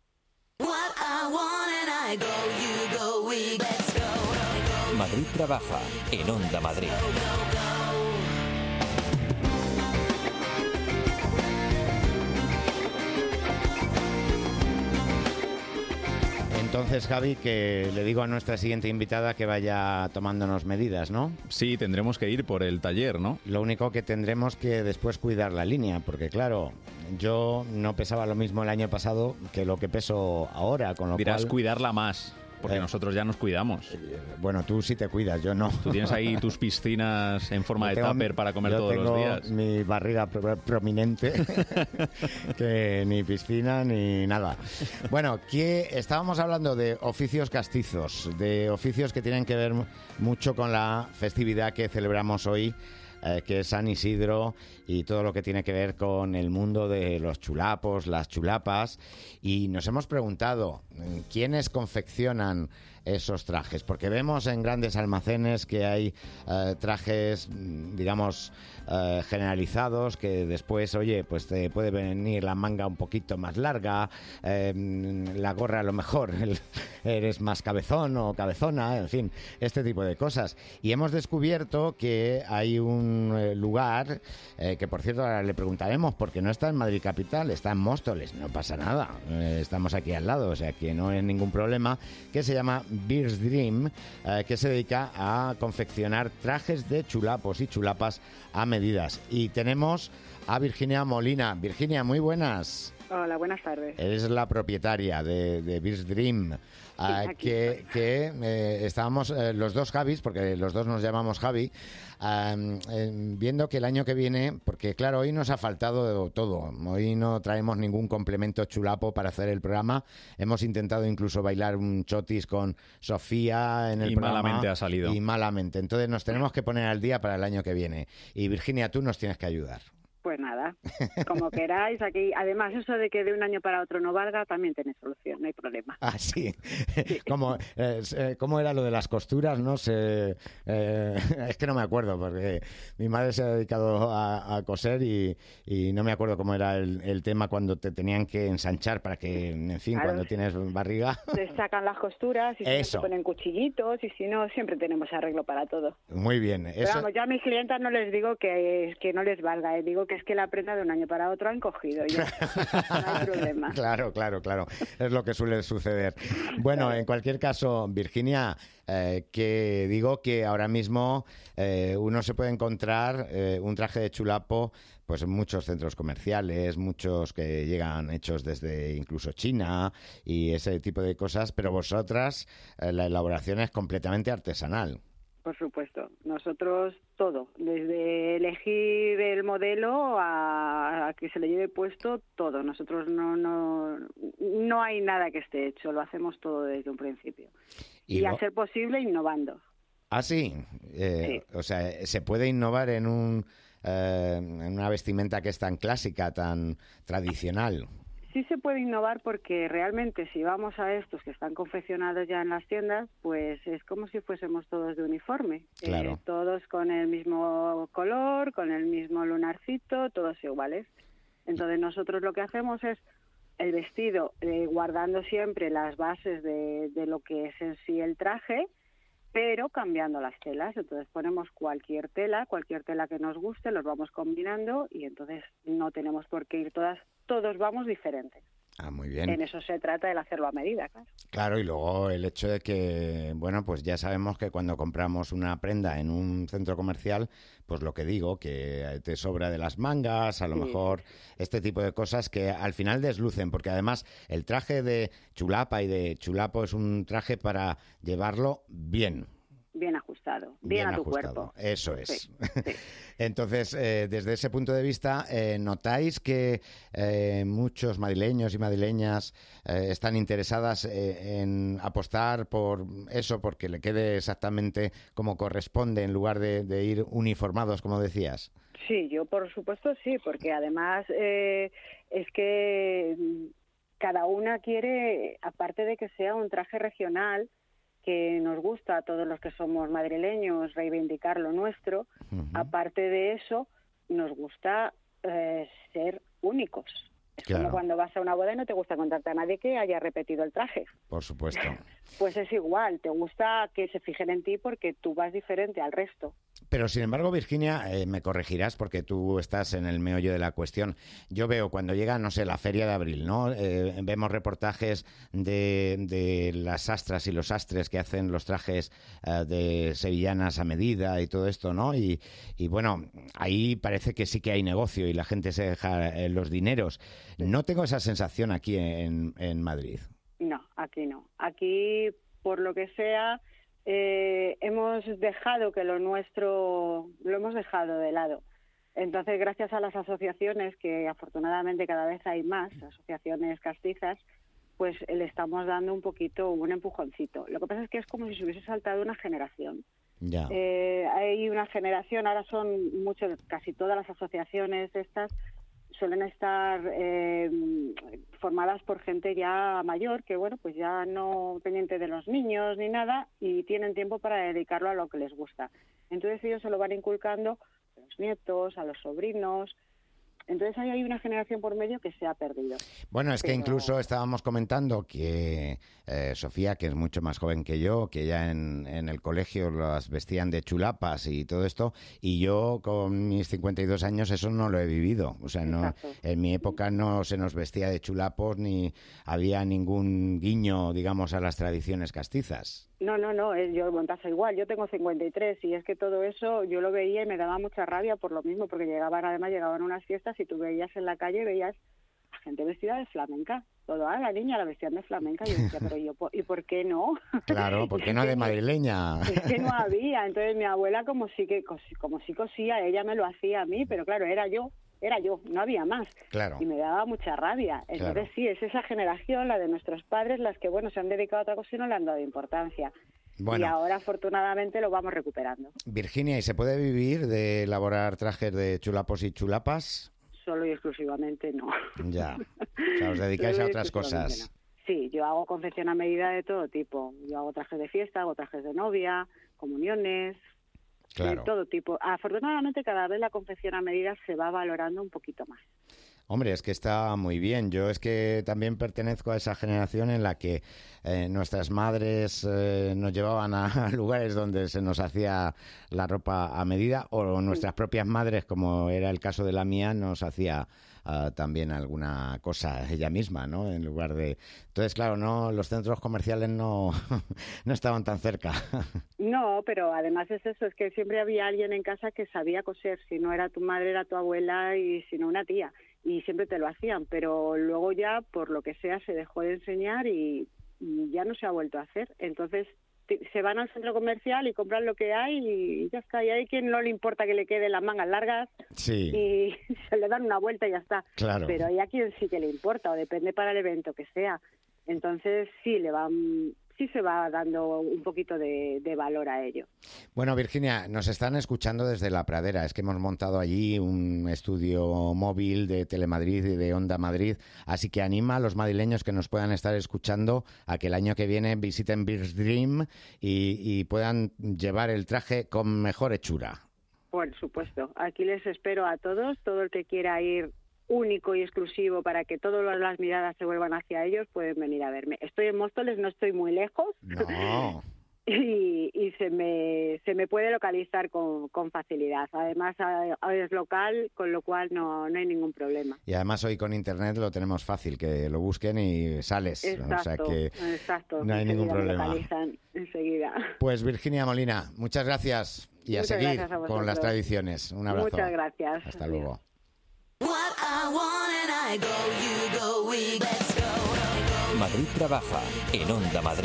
Madrid trabaja en Onda Madrid. Entonces, Javi, que le digo a nuestra siguiente invitada que vaya tomándonos medidas, ¿no? Sí, tendremos que ir por el taller, ¿no? Lo único que tendremos que después cuidar la línea, porque claro, yo no pesaba lo mismo el año pasado que lo que peso ahora, con lo Dirás cual... cuidarla más. Porque nosotros ya nos cuidamos. Bueno, tú sí te cuidas, yo no. Tú tienes ahí tus piscinas en forma de tupper para comer todos los días. Mi barriga prominente, que ni piscina ni nada. Bueno, que estábamos hablando de oficios castizos, de oficios que tienen que ver mucho con la festividad que celebramos hoy, que es San Isidro y todo lo que tiene que ver con el mundo de los chulapos, las chulapas, y nos hemos preguntado quiénes confeccionan esos trajes, porque vemos en grandes almacenes que hay trajes, digamos, generalizados, que después, oye, pues te puede venir la manga un poquito más larga, la gorra a lo mejor eres más cabezón o cabezona, en fin, este tipo de cosas. Y hemos descubierto que hay un lugar, que por cierto ahora le preguntaremos, porque no está en Madrid Capital, está en Móstoles, no pasa nada, estamos aquí al lado, o sea que no es ningún problema, que se llama Beers Dream, que se dedica a confeccionar trajes de chulapos y chulapas a medidas. Y tenemos a Virginia Molina. Virginia, muy buenas. Hola, buenas tardes. Eres la propietaria de Beers Dream. Estábamos los dos Javis, porque los dos nos llamamos Javi, viendo que el año que viene, porque claro, hoy nos ha faltado todo, hoy no traemos ningún complemento chulapo para hacer el programa, hemos intentado incluso bailar un chotis con Sofía en el programa. Y malamente ha salido. Y malamente, entonces nos tenemos que poner al día para el año que viene. Y Virginia, tú nos tienes que ayudar. Pues nada, como queráis, aquí. Además, eso de que de un año para otro no valga, también tiene solución, no hay problema. Ah, sí. ¿Cómo era lo de las costuras? No sé. Es que no me acuerdo, porque mi madre se ha dedicado a coser y no me acuerdo cómo era el tema cuando te tenían que ensanchar para que, en fin, claro, cuando tienes barriga. Te sacan las costuras y se ponen cuchillitos y si no, siempre tenemos arreglo para todo. Muy bien. Pero vamos, yo a mis clientas no les digo que no les valga, digo que es que la prenda de un año para otro han cogido ya. No hay problema. Claro. Es lo que suele suceder. Bueno, claro. En cualquier caso, Virginia, que digo que ahora mismo uno se puede encontrar un traje de chulapo pues en muchos centros comerciales, muchos que llegan hechos desde incluso China y ese tipo de cosas, pero vosotras la elaboración es completamente artesanal. Por supuesto. Nosotros todo, desde elegir el modelo a que se le lleve puesto, todo. Nosotros no hay nada que esté hecho, lo hacemos todo desde un principio. Y a ser posible, innovando. Ah, sí. Sí. O sea, se puede innovar en una vestimenta que es tan clásica, tan tradicional. Sí se puede innovar porque realmente si vamos a estos que están confeccionados ya en las tiendas, pues es como si fuésemos todos de uniforme. Claro. Todos con el mismo color, con el mismo lunarcito, todos iguales. Entonces nosotros lo que hacemos es el vestido guardando siempre las bases de lo que es en sí el traje, pero cambiando las telas. Entonces ponemos cualquier tela que nos guste, los vamos combinando y entonces no tenemos por qué ir todos vamos diferentes. Ah, muy bien. En eso se trata, el hacerlo a medida, claro. Claro, y luego el hecho de que, bueno, pues ya sabemos que cuando compramos una prenda en un centro comercial, pues lo que digo, que te sobra de las mangas, a lo mejor este tipo de cosas que al final deslucen, porque además el traje de chulapa y de chulapo es un traje para llevarlo bien. Bien ajustado, bien a tu cuerpo. Eso es. Sí. Entonces, desde ese punto de vista, ¿notáis que muchos madrileños y madrileñas están interesadas en apostar por eso, porque le quede exactamente como corresponde en lugar de ir uniformados, como decías? Sí, yo por supuesto sí, porque además es que cada una quiere, aparte de que sea un traje regional, que nos gusta a todos los que somos madrileños reivindicar lo nuestro, aparte de eso nos gusta ser únicos. Es como cuando vas a una boda y no te gusta contarte a nadie que haya repetido el traje. Por supuesto. Pues es igual, te gusta que se fijen en ti porque tú vas diferente al resto. Pero, sin embargo, Virginia, me corregirás porque tú estás en el meollo de la cuestión. Yo veo cuando llega, no sé, la Feria de Abril, ¿no? Vemos reportajes de las sastras y los sastres que hacen los trajes de sevillanas a medida y todo esto, ¿no? Y bueno, ahí parece que sí que hay negocio y la gente se deja los dineros. No tengo esa sensación aquí en Madrid. No, aquí no. Aquí, por lo que sea, hemos dejado que lo nuestro lo hemos dejado de lado. Entonces, gracias a las asociaciones, que afortunadamente cada vez hay más, asociaciones castizas, pues le estamos dando un poquito, un empujoncito. Lo que pasa es que es como si se hubiese saltado una generación. Ya. Hay una generación, ahora son casi todas las asociaciones estas, suelen estar formadas por gente ya mayor, que bueno, pues ya no pendiente de los niños ni nada, y tienen tiempo para dedicarlo a lo que les gusta. Entonces ellos se lo van inculcando a los nietos, a los sobrinos. Entonces ahí hay una generación por medio que se ha perdido. Bueno, es que incluso estábamos comentando que Sofía, que es mucho más joven que yo, que ya en el colegio las vestían de chulapas y todo esto, y yo con mis 52 años eso no lo he vivido. O sea, no, en mi época no se nos vestía de chulapos ni había ningún guiño, digamos, a las tradiciones castizas. No, yo en casa igual, yo tengo 53 y es que todo eso yo lo veía y me daba mucha rabia por lo mismo, porque llegaban unas fiestas y tú veías en la calle, veías a gente vestida de flamenca, la niña la vestían de flamenca y yo decía, pero ¿y por qué no? Claro, ¿por qué no de madrileña? Es que no había, entonces mi abuela como sí cosía, ella me lo hacía a mí, pero claro, era yo, no había más. Claro. Y me daba mucha rabia. Entonces claro. Sí, es esa generación, la de nuestros padres, las que se han dedicado a otra cosa y no le han dado importancia. Bueno. Y ahora afortunadamente lo vamos recuperando. Virginia, ¿y se puede vivir de elaborar trajes de chulapos y chulapas? Solo y exclusivamente no. Ya, o sea, os dedicáis a otras cosas. No. Sí, yo hago confección a medida de todo tipo. Yo hago trajes de fiesta, hago trajes de novia, comuniones, claro. De todo tipo. Afortunadamente cada vez la confección a medida se va valorando un poquito más. Hombre, es que está muy bien. Yo es que también pertenezco a esa generación en la que nuestras madres nos llevaban a lugares donde se nos hacía la ropa a medida, o nuestras propias madres, como era el caso de la mía, nos hacía también alguna cosa ella misma, ¿no? En lugar de... Entonces, claro, los centros comerciales no estaban tan cerca. No, pero además es eso, es que siempre había alguien en casa que sabía coser. Si no era tu madre, era tu abuela, y si no, una tía. Y siempre te lo hacían, pero luego ya, por lo que sea, se dejó de enseñar y ya no se ha vuelto a hacer. Entonces, se van al centro comercial y compran lo que hay y ya está. Y hay quien no le importa que le queden las mangas largas y se le dan una vuelta y ya está. Claro. Pero hay a quien sí que le importa, o depende para el evento que sea. Entonces sí se va dando un poquito de valor a ello. Bueno, Virginia, nos están escuchando desde La Pradera. Es que hemos montado allí un estudio móvil de Telemadrid y de Onda Madrid. Así que anima a los madrileños que nos puedan estar escuchando a que el año que viene visiten Beers Dream y puedan llevar el traje con mejor hechura. Por supuesto. Aquí les espero a todos. Todo el que quiera ir único y exclusivo para que todas las miradas se vuelvan hacia ellos, pueden venir a verme. Estoy en Móstoles, no estoy muy lejos. No. y se me puede localizar con facilidad. Además, es local, con lo cual no hay ningún problema. Y además hoy con internet lo tenemos fácil, que lo busquen y sales. Exacto, o sea que exacto. no hay ningún problema. Me localizan enseguida. Pues Virginia Molina, muchas gracias y a seguir con las tradiciones. Un abrazo. Muchas gracias. Hasta luego. Madrid trabaja en Onda Madrid.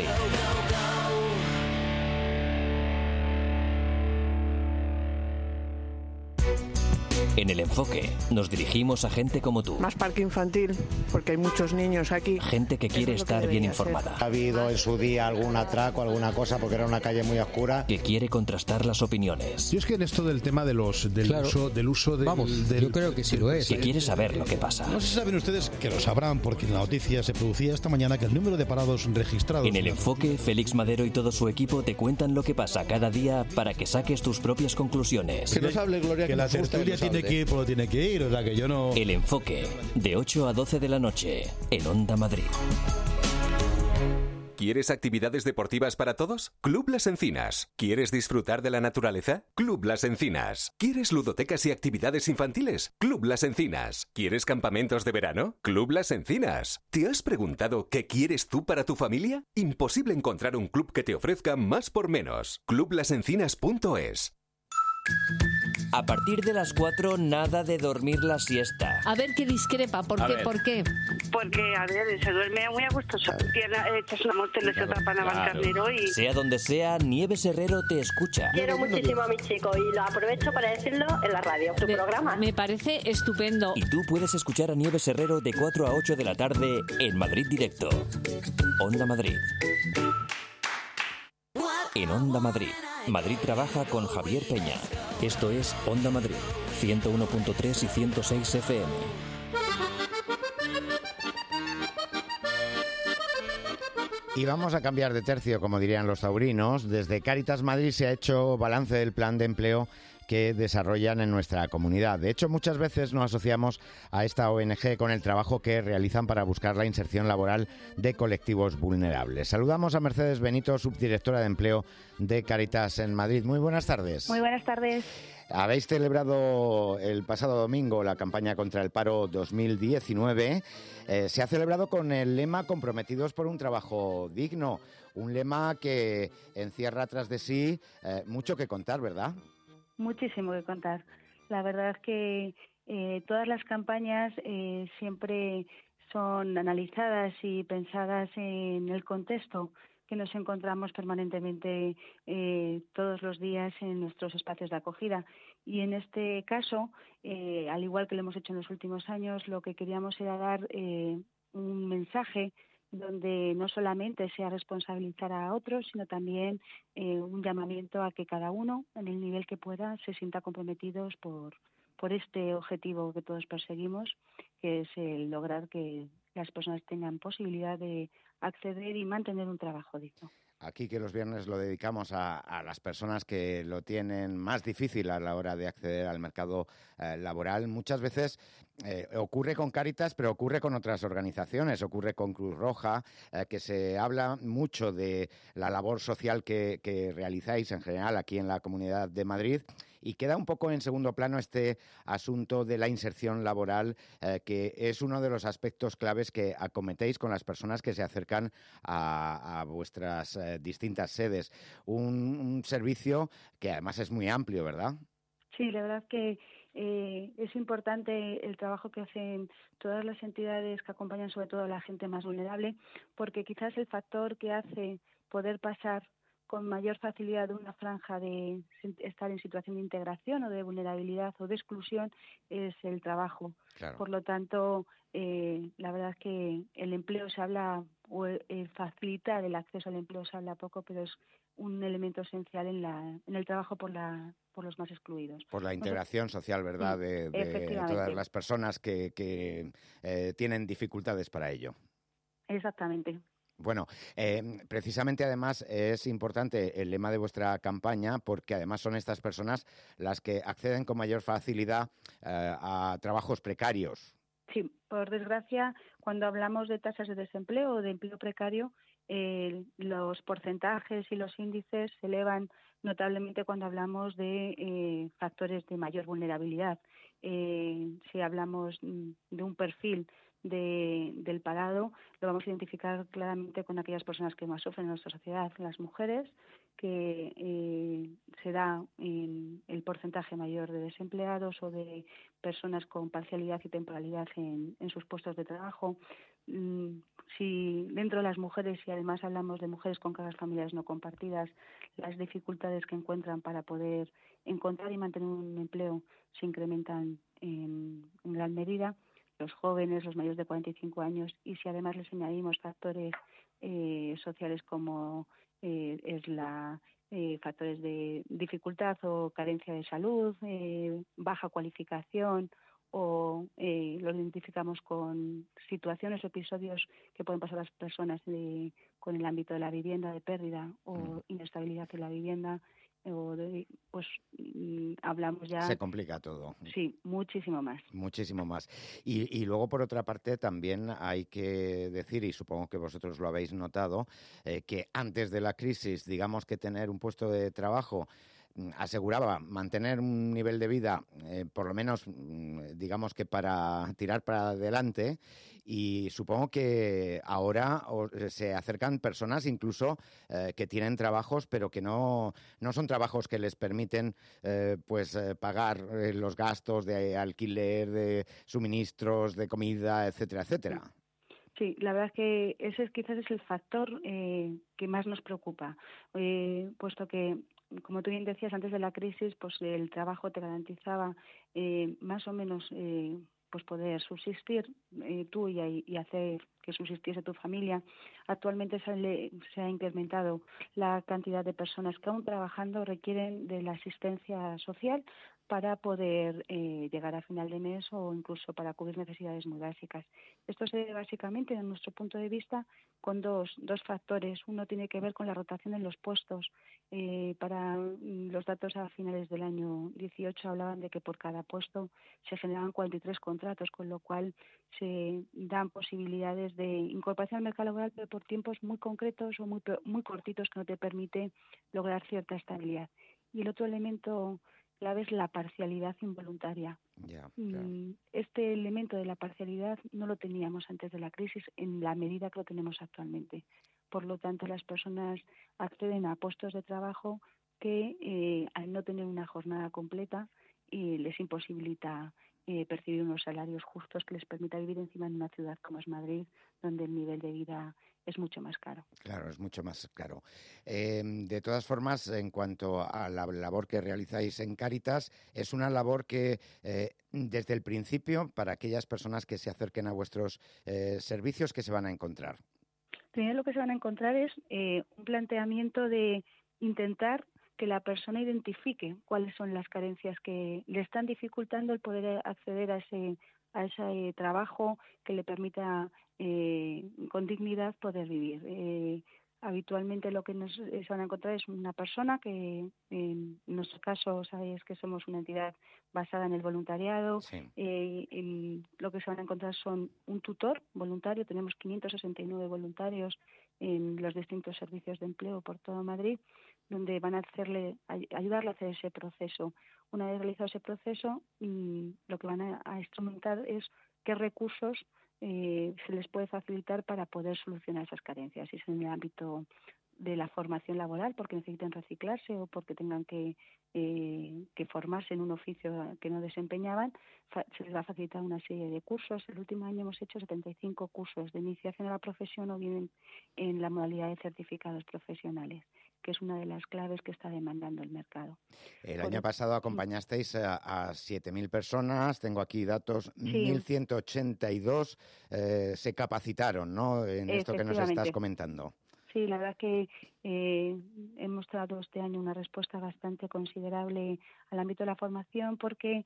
En El Enfoque nos dirigimos a gente como tú. Más parque infantil, porque hay muchos niños aquí. Gente que quiere estar bien informada. Ha habido en su día algún atraco, alguna cosa, porque era una calle muy oscura. Que quiere contrastar las opiniones. Yo es que en esto del tema del uso del... Yo creo que sí lo es. Que quiere saber lo que pasa. No sé si saben ustedes, que lo sabrán, porque en la noticia se producía esta mañana que el número de parados registrados... En El Enfoque, Félix Madero y todo su equipo te cuentan lo que pasa cada día para que saques tus propias conclusiones. Que nos hable, Gloria, que la tertulia tiene que ir por lo tiene que ir, o sea que yo no... El Enfoque, de 8 a 12 de la noche, en Onda Madrid. ¿Quieres actividades deportivas para todos? Club Las Encinas. ¿Quieres disfrutar de la naturaleza? Club Las Encinas. ¿Quieres ludotecas y actividades infantiles? Club Las Encinas. ¿Quieres campamentos de verano? Club Las Encinas. ¿Te has preguntado qué quieres tú para tu familia? Imposible encontrar un club que te ofrezca más por menos. Clublasencinas.es. A partir de las 4, nada de dormir la siesta. A ver, que discrepa. ¿Por qué? ¿Por qué? Porque, a ver, se duerme muy a gusto. Echas una mortera, se otra para Navalcarnero y... Sea donde sea, Nieves Herrero te escucha. Quiero muchísimo a mi chico y lo aprovecho para decirlo en la radio, tu programa. Me parece estupendo. Y tú puedes escuchar a Nieves Herrero de 4 a 8 de la tarde en Madrid Directo. Onda Madrid. En Onda Madrid, Madrid trabaja con Javier Peña. Esto es Onda Madrid, 101.3 y 106 FM. Y vamos a cambiar de tercio, como dirían los taurinos. Desde Cáritas Madrid se ha hecho balance del plan de empleo que desarrollan en nuestra comunidad. De hecho, muchas veces nos asociamos a esta ONG con el trabajo que realizan para buscar la inserción laboral de colectivos vulnerables. Saludamos a Mercedes Benito, subdirectora de empleo de Cáritas en Madrid. Muy buenas tardes. Muy buenas tardes. Habéis celebrado el pasado domingo la campaña contra el paro 2019. Se ha celebrado con el lema Comprometidos por un trabajo digno. Un lema que encierra tras de sí mucho que contar, ¿verdad? Muchísimo que contar. La verdad es que todas las campañas siempre son analizadas y pensadas en el contexto que nos encontramos permanentemente todos los días en nuestros espacios de acogida. Y en este caso, al igual que lo hemos hecho en los últimos años, lo que queríamos era dar un mensaje donde no solamente sea responsabilizar a otros, sino también un llamamiento a que cada uno, en el nivel que pueda, se sienta comprometidos por este objetivo que todos perseguimos, que es el lograr que las personas tengan posibilidad de acceder y mantener un trabajo digno. Aquí que los viernes lo dedicamos a las personas que lo tienen más difícil a la hora de acceder al mercado laboral. Muchas veces ocurre con Cáritas, pero ocurre con otras organizaciones, ocurre con Cruz Roja, que se habla mucho de la labor social que realizáis en general aquí en la Comunidad de Madrid. Y queda un poco en segundo plano este asunto de la inserción laboral, que es uno de los aspectos claves que acometéis con las personas que se acercan a vuestras distintas sedes. Un servicio que además es muy amplio, ¿verdad? Sí, la verdad que es importante el trabajo que hacen todas las entidades que acompañan sobre todo a la gente más vulnerable, porque quizás el factor que hace poder pasar con mayor facilidad de una franja de estar en situación de integración o de vulnerabilidad o de exclusión es el trabajo. Claro. Por lo tanto, la verdad es que el empleo se habla, o el facilitar el acceso al empleo se habla poco, pero es un elemento esencial en el trabajo por los más excluidos. Por la integración social, ¿verdad?, de todas las personas que tienen dificultades para ello. Exactamente. Bueno, precisamente además es importante el lema de vuestra campaña porque además son estas personas las que acceden con mayor facilidad a trabajos precarios. Sí, por desgracia, cuando hablamos de tasas de desempleo o de empleo precario, los porcentajes y los índices se elevan notablemente cuando hablamos de factores de mayor vulnerabilidad. Si hablamos de un perfil del parado, lo vamos a identificar claramente con aquellas personas que más sufren en nuestra sociedad, las mujeres, que se da el porcentaje mayor de desempleados o de personas con parcialidad y temporalidad en sus puestos de trabajo. Si dentro de las mujeres, y además hablamos de mujeres con cargas familiares no compartidas, las dificultades que encuentran para poder encontrar y mantener un empleo se incrementan en gran medida. Los jóvenes, los mayores de 45 años, y si además les añadimos factores sociales como factores de dificultad o carencia de salud, baja cualificación, o lo identificamos con situaciones o episodios que pueden pasar las personas con el ámbito de la vivienda, de pérdida o inestabilidad en la vivienda, hablamos ya... Se complica todo. Sí, muchísimo más. Muchísimo más. Y luego, por otra parte, también hay que decir, y supongo que vosotros lo habéis notado, que antes de la crisis, digamos que tener un puesto de trabajo aseguraba mantener un nivel de vida, por lo menos, digamos que para tirar para adelante, y supongo que ahora se acercan personas incluso que tienen trabajos, pero que no son trabajos que les permiten pagar los gastos de alquiler, de suministros, de comida, etcétera, etcétera. Sí, la verdad es que ese quizás es el factor que más nos preocupa, puesto que, como tú bien decías, antes de la crisis, pues el trabajo te garantizaba más o menos pues poder subsistir tú y hacer que subsistiese tu familia. Actualmente se ha incrementado la cantidad de personas que aún trabajando requieren de la asistencia social para poder llegar a final de mes o incluso para cubrir necesidades muy básicas. Esto se debe básicamente, en nuestro punto de vista, con dos factores. Uno tiene que ver con la rotación en los puestos. Para los datos a finales del año 18 hablaban de que por cada puesto se generaban 43 contratos, con lo cual se dan posibilidades de incorporación al mercado laboral, pero por tiempos muy concretos o muy cortitos que no te permite lograr cierta estabilidad. Y el otro elemento clave es la parcialidad involuntaria. Yeah, claro. Este elemento de la parcialidad no lo teníamos antes de la crisis en la medida que lo tenemos actualmente. Por lo tanto, las personas acceden a puestos de trabajo que, al no tener una jornada completa, les imposibilita percibir unos salarios justos que les permita vivir encima en una ciudad como es Madrid, donde el nivel de vida es mucho más caro. Claro, es mucho más caro. De todas formas, en cuanto a la labor que realizáis en Cáritas, es una labor que desde el principio, para aquellas personas que se acerquen a vuestros servicios, ¿qué se van a encontrar? Primero lo que se van a encontrar es un planteamiento de intentar que la persona identifique cuáles son las carencias que le están dificultando el poder acceder a ese trabajo que le permita con dignidad poder vivir. Habitualmente lo que se van a encontrar es una persona que, en nuestro caso, sabéis que somos una entidad basada en el voluntariado. Sí. Lo que se van a encontrar son un tutor voluntario. Tenemos 569 voluntarios en los distintos servicios de empleo por todo Madrid, donde van a ayudarle a hacer ese proceso. Una vez realizado ese proceso, lo que van a instrumentar es qué recursos se les puede facilitar para poder solucionar esas carencias. Si es en el ámbito de la formación laboral, porque necesiten reciclarse o porque tengan que formarse en un oficio que no desempeñaban, se les va a facilitar una serie de cursos. El último año hemos hecho 75 cursos de iniciación a la profesión o bien en la modalidad de certificados profesionales, que es una de las claves que está demandando el mercado. El año pasado acompañasteis a 7.000 personas, tengo aquí datos, 1.182 se capacitaron, ¿no?, en esto que nos estás comentando. Sí, la verdad que hemos dado este año una respuesta bastante considerable al ámbito de la formación porque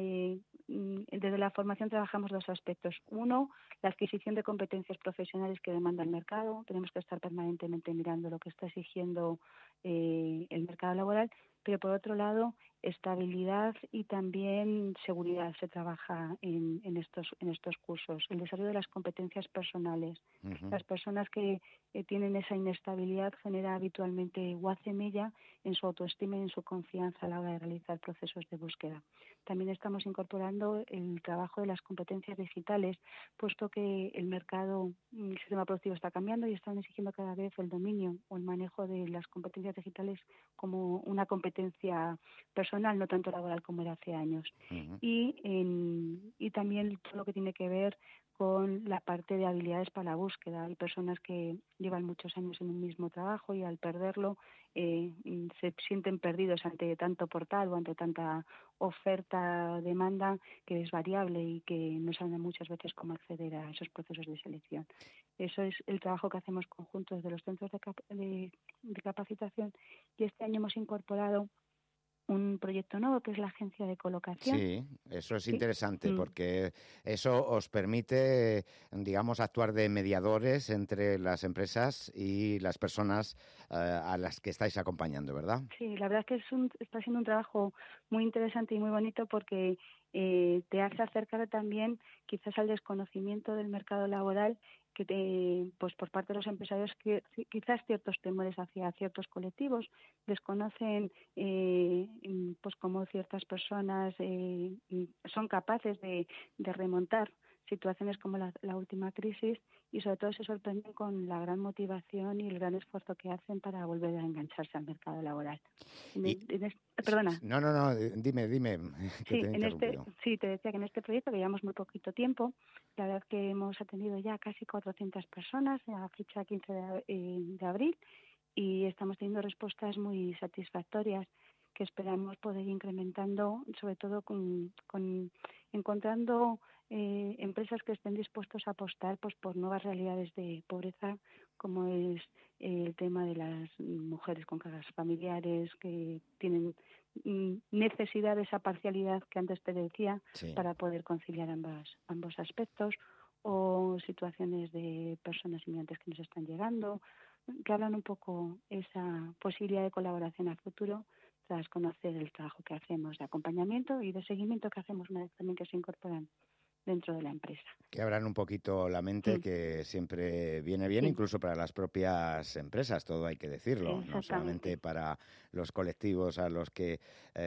desde la formación trabajamos dos aspectos. Uno, la adquisición de competencias profesionales que demanda el mercado. Tenemos que estar permanentemente mirando lo que está exigiendo el mercado laboral, pero por otro lado, estabilidad y también seguridad se trabaja en estos cursos. El desarrollo de las competencias personales. Uh-huh. Las personas que tienen esa inestabilidad genera habitualmente guacemilla en su autoestima y en su confianza a la hora de realizar procesos de búsqueda. También estamos incorporando el trabajo de las competencias digitales, puesto que el mercado, el sistema productivo está cambiando y están exigiendo cada vez el dominio o el manejo de las competencias digitales como una competencia personal, no tanto laboral como era hace años. Uh-huh. Y también todo lo que tiene que ver con la parte de habilidades para la búsqueda. Hay personas que llevan muchos años en un mismo trabajo y al perderlo se sienten perdidos ante tanto portal o ante tanta oferta-demanda que es variable y que no saben muchas veces cómo acceder a esos procesos de selección. Eso es el trabajo que hacemos conjuntos de los centros de capacitación, y este año hemos incorporado un proyecto nuevo que es la agencia de colocación. Sí, eso es interesante porque eso os permite, digamos, actuar de mediadores entre las empresas y las personas a las que estáis acompañando, ¿verdad? Sí, la verdad es que está siendo un trabajo muy interesante y muy bonito porque te hace acercar también quizás al desconocimiento del mercado laboral que pues por parte de los empresarios que quizás ciertos temores hacia ciertos colectivos, desconocen pues cómo ciertas personas son capaces de remontar situaciones como la última crisis, y sobre todo se sorprenden con la gran motivación y el gran esfuerzo que hacen para volver a engancharse al mercado laboral. Perdona. No, dime, que te he interrumpido. Te decía que en este proyecto, que llevamos muy poquito tiempo, la verdad que hemos atendido ya casi 400 personas a fecha 15 de abril, y estamos teniendo respuestas muy satisfactorias que esperamos poder ir incrementando, sobre todo con encontrando empresas que estén dispuestos a apostar pues por nuevas realidades de pobreza, como es el tema de las mujeres con cargas familiares que tienen necesidad de esa parcialidad que antes te decía, sí, para poder conciliar ambos aspectos, o situaciones de personas inmigrantes que nos están llegando, que hablan un poco esa posibilidad de colaboración a futuro tras conocer el trabajo que hacemos de acompañamiento y de seguimiento que hacemos una vez también que se incorporan dentro de la empresa. Que abran un poquito la mente, que siempre viene bien, incluso para las propias empresas, todo hay que decirlo, no solamente para los colectivos a los que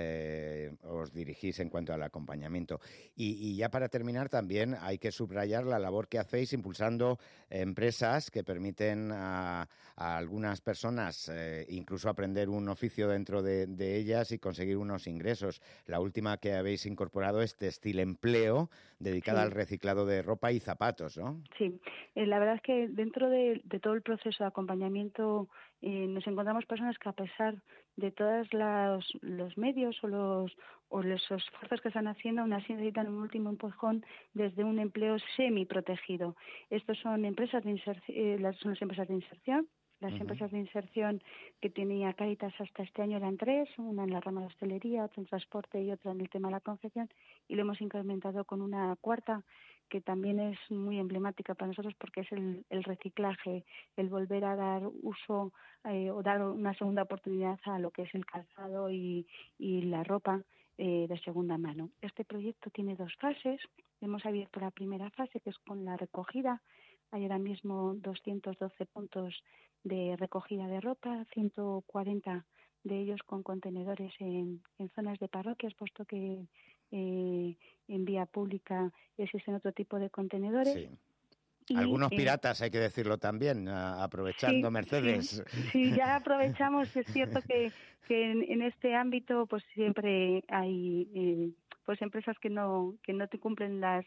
os dirigís en cuanto al acompañamiento. Y ya para terminar, también hay que subrayar la labor que hacéis impulsando empresas que permiten a algunas personas incluso aprender un oficio dentro de ellas y conseguir unos ingresos. La última que habéis incorporado es Textil Empleo, dedicada al reciclado de ropa y zapatos, ¿no? Sí, la verdad es que dentro de todo el proceso de acompañamiento nos encontramos personas que, a pesar de todos los medios o los esfuerzos que están haciendo, aún así necesitan un último empujón desde un empleo semi-protegido. Estos son empresas de inserción, son las empresas de inserción. Las empresas de inserción que tenía Cáritas hasta este año eran 3, una en la rama de hostelería, otra en transporte y otra en el tema de la confección, y lo hemos incrementado con una cuarta que también es muy emblemática para nosotros porque es el reciclaje, el volver a dar uso o dar una segunda oportunidad a lo que es el calzado y la ropa de segunda mano. Este proyecto tiene 2 fases. Hemos abierto la primera fase, que es con la recogida. Hay ahora mismo 212 puntos de recogida de ropa, 140 de ellos con contenedores en zonas de parroquias, puesto que en vía pública existen otro tipo de contenedores. Sí. Algunos piratas, hay que decirlo también, aprovechando sí, Mercedes. Sí, ya aprovechamos. Es cierto que en este ámbito pues siempre hay pues empresas que no te cumplen las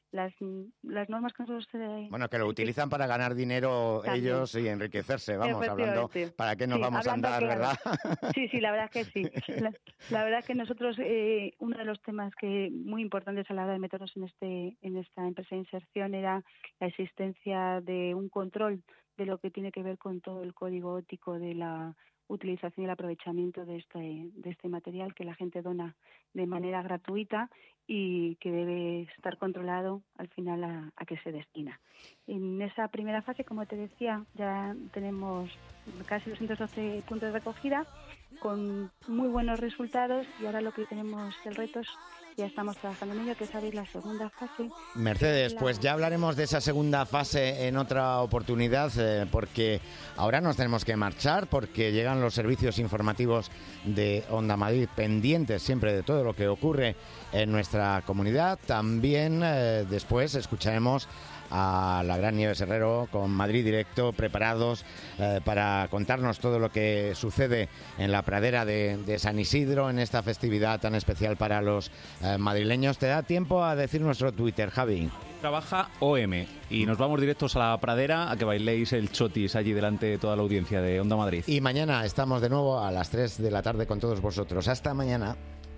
las normas que nosotros... Bueno, que lo utilizan para ganar dinero También. ellos y enriquecerse, vamos, hablando, ¿para qué nos vamos a andar, claro. verdad? Sí, la verdad que sí. La verdad que nosotros, uno de los temas que muy importantes a la hora de meternos en esta empresa de inserción era la existencia de un control de lo que tiene que ver con todo el código ético de la utilización y el aprovechamiento de este material que la gente dona de manera gratuita y que debe estar controlado al final a qué se destina. En esa primera fase, como te decía, ya tenemos casi 212 puntos de recogida con muy buenos resultados y ahora lo que tenemos el reto es, ya estamos trabajando en ello, que es abrir la segunda fase. Mercedes, pues ya hablaremos de esa segunda fase en otra oportunidad, porque ahora nos tenemos que marchar, porque llegan los servicios informativos de Onda Madrid, pendientes siempre de todo lo que ocurre en nuestra comunidad. También después escucharemos a la gran Nieves Herrero con Madrid Directo, preparados para contarnos todo lo que sucede en la pradera de San Isidro en esta festividad tan especial para los madrileños. ¿Te da tiempo a decir nuestro Twitter, Javi? Trabaja OM y nos vamos directos a la pradera a que bailéis el chotis allí delante de toda la audiencia de Onda Madrid. Y mañana estamos de nuevo a las 3 de la tarde con todos vosotros. Hasta mañana.